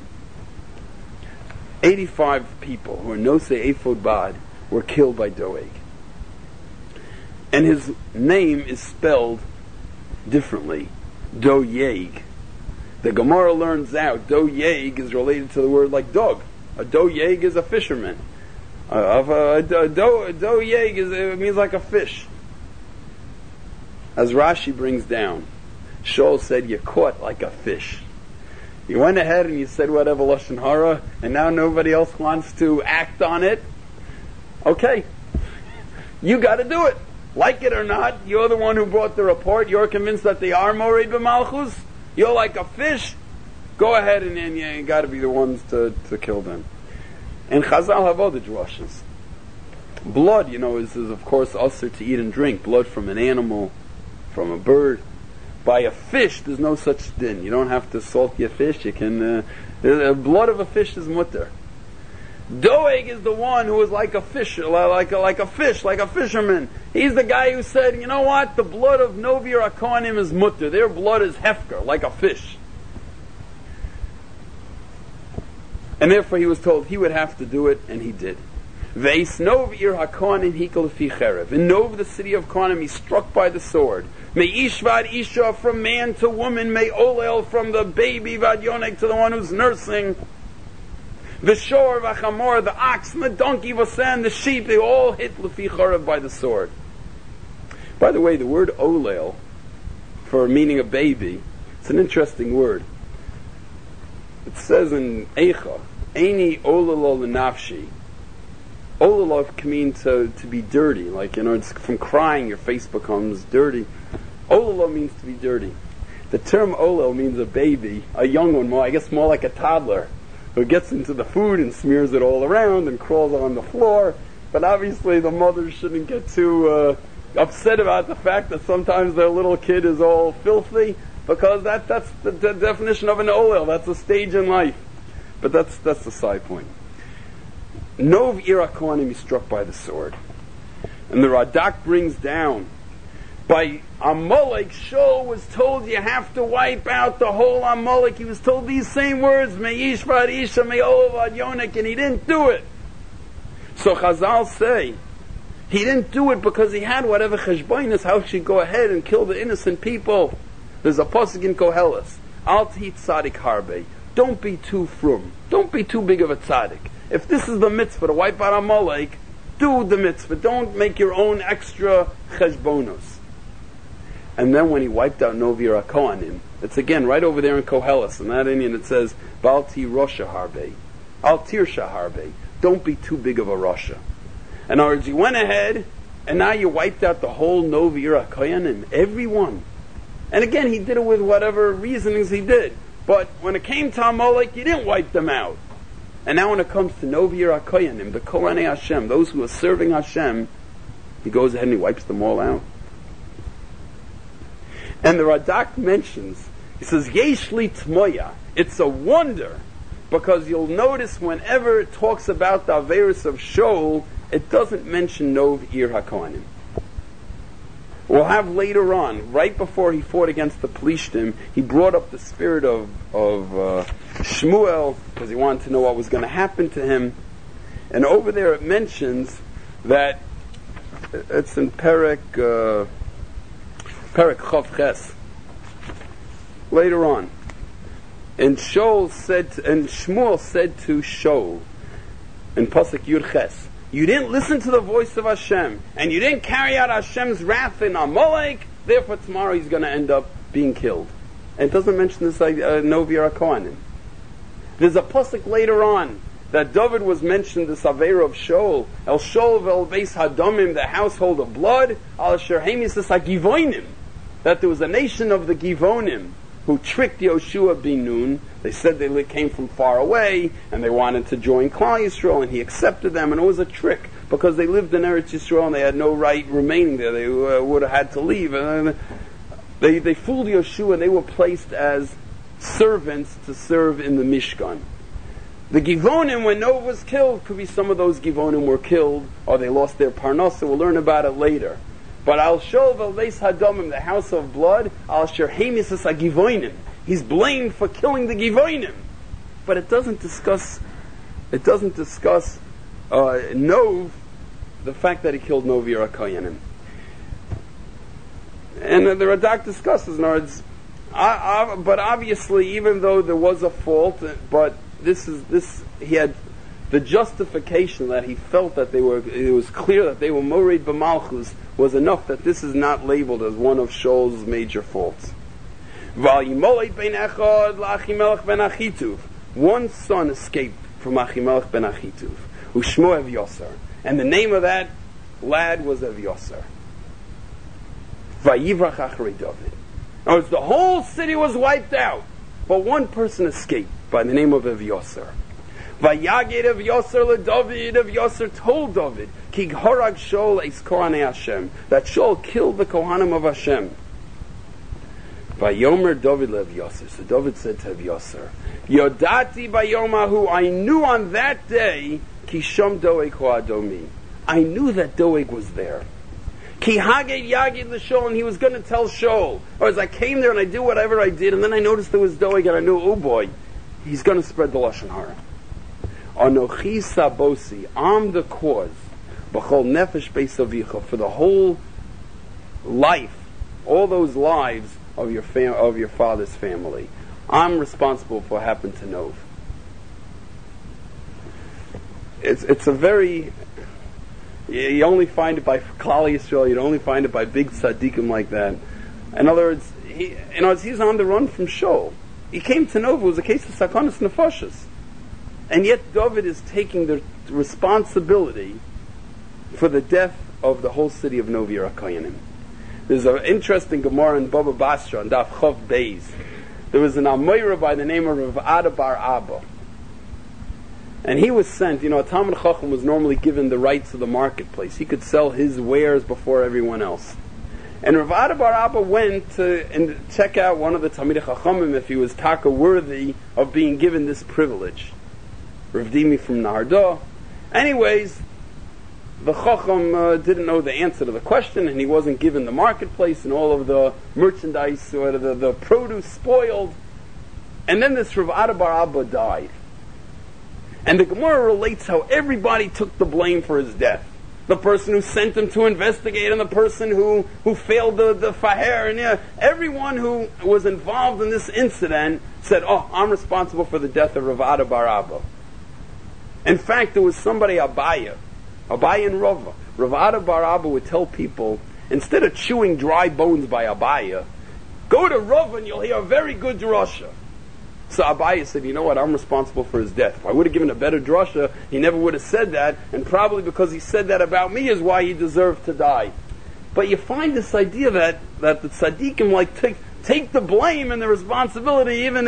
85 people who were nosei ephod bad were killed by Doeg. And his name is spelled differently. Doeg. The Gemara learns out Doeg is related to the word like dog. A Doeg is a fisherman. Doeg it means like a fish. As Rashi brings down, Shaul said, "You caught like a fish." You went ahead and you said whatever lashon hara, and now nobody else wants to act on it. Okay, you got to do it. Like it or not, you're the one who brought the report. You're convinced that they are morid b'malchus. You're like a fish. Go ahead and you got to be the ones to kill them. And Chazal have other drushes. Blood, is of course usher to eat and drink. Blood from an animal, from a bird. By a fish, there's no such din. You don't have to salt your fish. You can. The blood of a fish is mutter. Doeg is the one who is like a fish, like a fish, like a fisherman. He's the guy who said, "You know what? The blood of Novi or Akonim is mutter. Their blood is hefker, like a fish." And therefore he was told he would have to do it, and he did. Veis Nov ir Hakonim hikol fi cherev. In Nov, the city of Konim, he struck by the sword. May Ishvad Isha, from man to woman. May Olel, from the baby Vadyonek to the one who's nursing. The shor, v'chamor, the ox, and the donkey, v'san, the sheep, they all hit lefi chorev by the sword. By the way, the word olel, for meaning a baby, it's an interesting word. It says in Eicha, Eini olelo l'nafshi. Olelo can mean to be dirty, like, it's from crying your face becomes dirty. Olelo means to be dirty. The term olel means a baby, a young one, I guess more like a toddler, who gets into the food and smears it all around and crawls on the floor. But obviously the mothers shouldn't get too upset about the fact that sometimes their little kid is all filthy, because that's the definition of an olel. That's a stage in life. But that's the side point. Nov Irakonim is struck by the sword. And the Radak brings down, by Amalek, Shaul was told you have to wipe out the whole Amalek. He was told these same words, May Ishvad Isha, May Olavad Yonik, and he didn't do it. So Chazal say, he didn't do it because he had whatever cheshboinus, how should go ahead and kill the innocent people. There's a pasuk in Koheles, Al Tihit Tzadik Harbe. Don't be too frum. Don't be too big of a tzaddik. If this is the mitzvah to wipe out Amalek, do the mitzvah. Don't make your own extra cheshbonos. And then when he wiped out Novi Rakoanim, it's again right over there in Koheles, in that Indian it says, Balti Rosha Harbe, Altir Shaharbe. Don't be too big of a Rasha. In other words, you went ahead, and now you wiped out the whole Novi Rakoanim, everyone. And again, he did it with whatever reasonings he did. But when it came to Amalek, you didn't wipe them out. And now when it comes to Novi Yirakoyanim, the Kohanei Hashem, those who are serving Hashem, he goes ahead and he wipes them all out. And the Radak mentions, he says, Yeshli Tmoya, it's a wonder, because you'll notice whenever it talks about the Averis of Shaul, it doesn't mention Nov Ir HaKohanim. We'll have later on, right before he fought against the Plishtim, he brought up the spirit of Shmuel, because he wanted to know what was going to happen to him. And over there it mentions that, it's in Perek Chav Ches, later on. And Shmuel said to Shaul, in Pasuk Yud Ches, you didn't listen to the voice of Hashem, and you didn't carry out Hashem's wrath in Amalek, therefore tomorrow he's going to end up being killed. And it doesn't mention this Novi Kohanim. There's a pasuk later on that David was mentioned, the Saveira of Shaul, El Shaul vel Beis Hadomim, the household of blood, Al Asher Hemis Givonim, that there was a nation of the Givonim who tricked Yoshua bin Nun. They said they came from far away and they wanted to join Klal Yisrael, and he accepted them, and it was a trick because they lived in Eretz Yisrael and they had no right remaining there. They would have had to leave. And they fooled Yoshua, and they were placed as servants to serve in the Mishkan. The Givonim, when Noah was killed, could be some of those Givonim were killed or they lost their Parnasa. We'll learn about it later. But Al Shol Ve'Leis Hadomim, the house of blood, Al Sher Hemisas HaGivonim. He's blamed for killing the Givonim. But it doesn't discuss Nov, the fact that he killed Novi Yirakoyanim. And the Radak discusses, in other words, but obviously, even though there was a fault, but he had the justification that he felt that it was clear that they were Mored B'Malchus was enough that this is not labeled as one of Shaul's major faults. One son escaped from Achimelech ben Achituv, Ushmo Evyoser, and the name of that lad was Evyoser. Vayivrach Achrei David. In other words, the whole city was wiped out, but one person escaped by the name of Evyoser. Vayaged Evyoser leDavid, Evyoser told David, Ki Horag Shaul eis Kohanei Hashem, that Shaul killed the Kohanim of Hashem. Vayomer David leEvyoser, so David said to Evyoser, Yodati Bayomahu, I knew on that day, Ki Shom Doeg Hoadomi, I knew that Doeg was there. Ki Haged Yagid LeShaul, and he was going to tell Shaul. Or as I came there and I did whatever I did, and then I noticed there was Doeg, and I knew, oh boy, he's going to spread the Lashon Hara. Anochi Sabosi, I'm the cause, B'chol Nefesh Beis Avicha, for the whole life, all those lives of your father's family. I'm responsible for what happened to Nov. It's a very... You only find it by Klal Yisrael. You only find it by big tzaddikim like that. In other words, he's on the run from Shaul. He came to Nov. It was a case of Sakanas Nefashos. And yet David is taking the responsibility for the death of the whole city of Novi Yirakoyanim. There's an interesting Gemara in Baba Basra on Daf Chav Beis. There was an Amoira by the name of Rav Ada bar Abba. And he was sent, a Talmid Chacham was normally given the rights of the marketplace. He could sell his wares before everyone else. And Rav Ada bar Abba went to check out one of the Talmidei Chachamim if he was taka worthy of being given this privilege. Rav Dimi from Narda. Anyways, the Chacham didn't know the answer to the question, and he wasn't given the marketplace, and all of the merchandise or the produce spoiled. And then this Rav Ada bar Abba died. And the Gemara relates how everybody took the blame for his death. The person who sent him to investigate, and the person who failed the faher, and everyone who was involved in this incident said, "Oh, I'm responsible for the death of Rav Ada bar Abba." In fact, there was somebody, Abaye and Rava. Rav Ada bar Abba would tell people, instead of chewing dry bones by Abaye, go to Rava and you'll hear a very good drasha. So Abaye said, you know what, I'm responsible for his death. If I would have given a better drasha, he never would have said that, and probably because he said that about me is why he deserved to die. But you find this idea that the tzaddikim take the blame and the responsibility, even if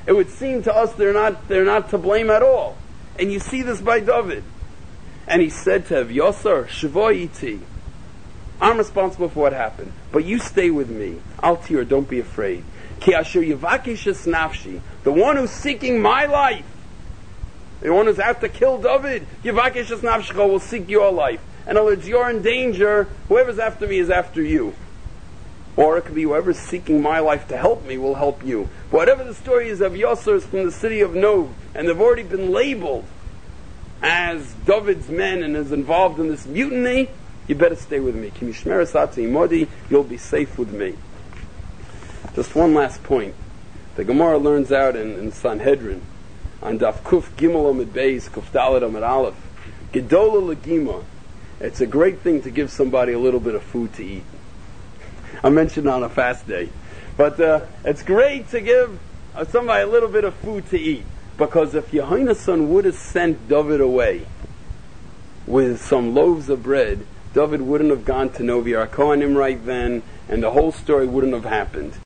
It would seem to us they're not to blame at all. And you see this by David. And he said to Evyosar, Shvo iti. I'm responsible for what happened, but you stay with me. Al tir, don't be afraid. Ki asher yivakesh es nafshi, the one who's seeking my life, the one who's out to kill David, yivakesh es nafshecha, will seek your life. In other words, you're in danger. Whoever's after me is after you. Or it could be whoever's seeking my life to help me will help you. But whatever the story is of Yosers from the city of Nov, and they've already been labeled as David's men and is involved in this mutiny, you better stay with me. You'll be safe with me. Just one last point. The Gemara learns out in Sanhedrin on Daf Kuf Gimel Amid Beis Kuf Dalet Amid Aleph, Gedola Legima. It's a great thing to give somebody a little bit of food to eat. I mentioned on a fast day. But it's great to give somebody a little bit of food to eat. Because if Yehonasan would have sent David away with some loaves of bread, David wouldn't have gone to Novi Arkoanim right then, and the whole story wouldn't have happened.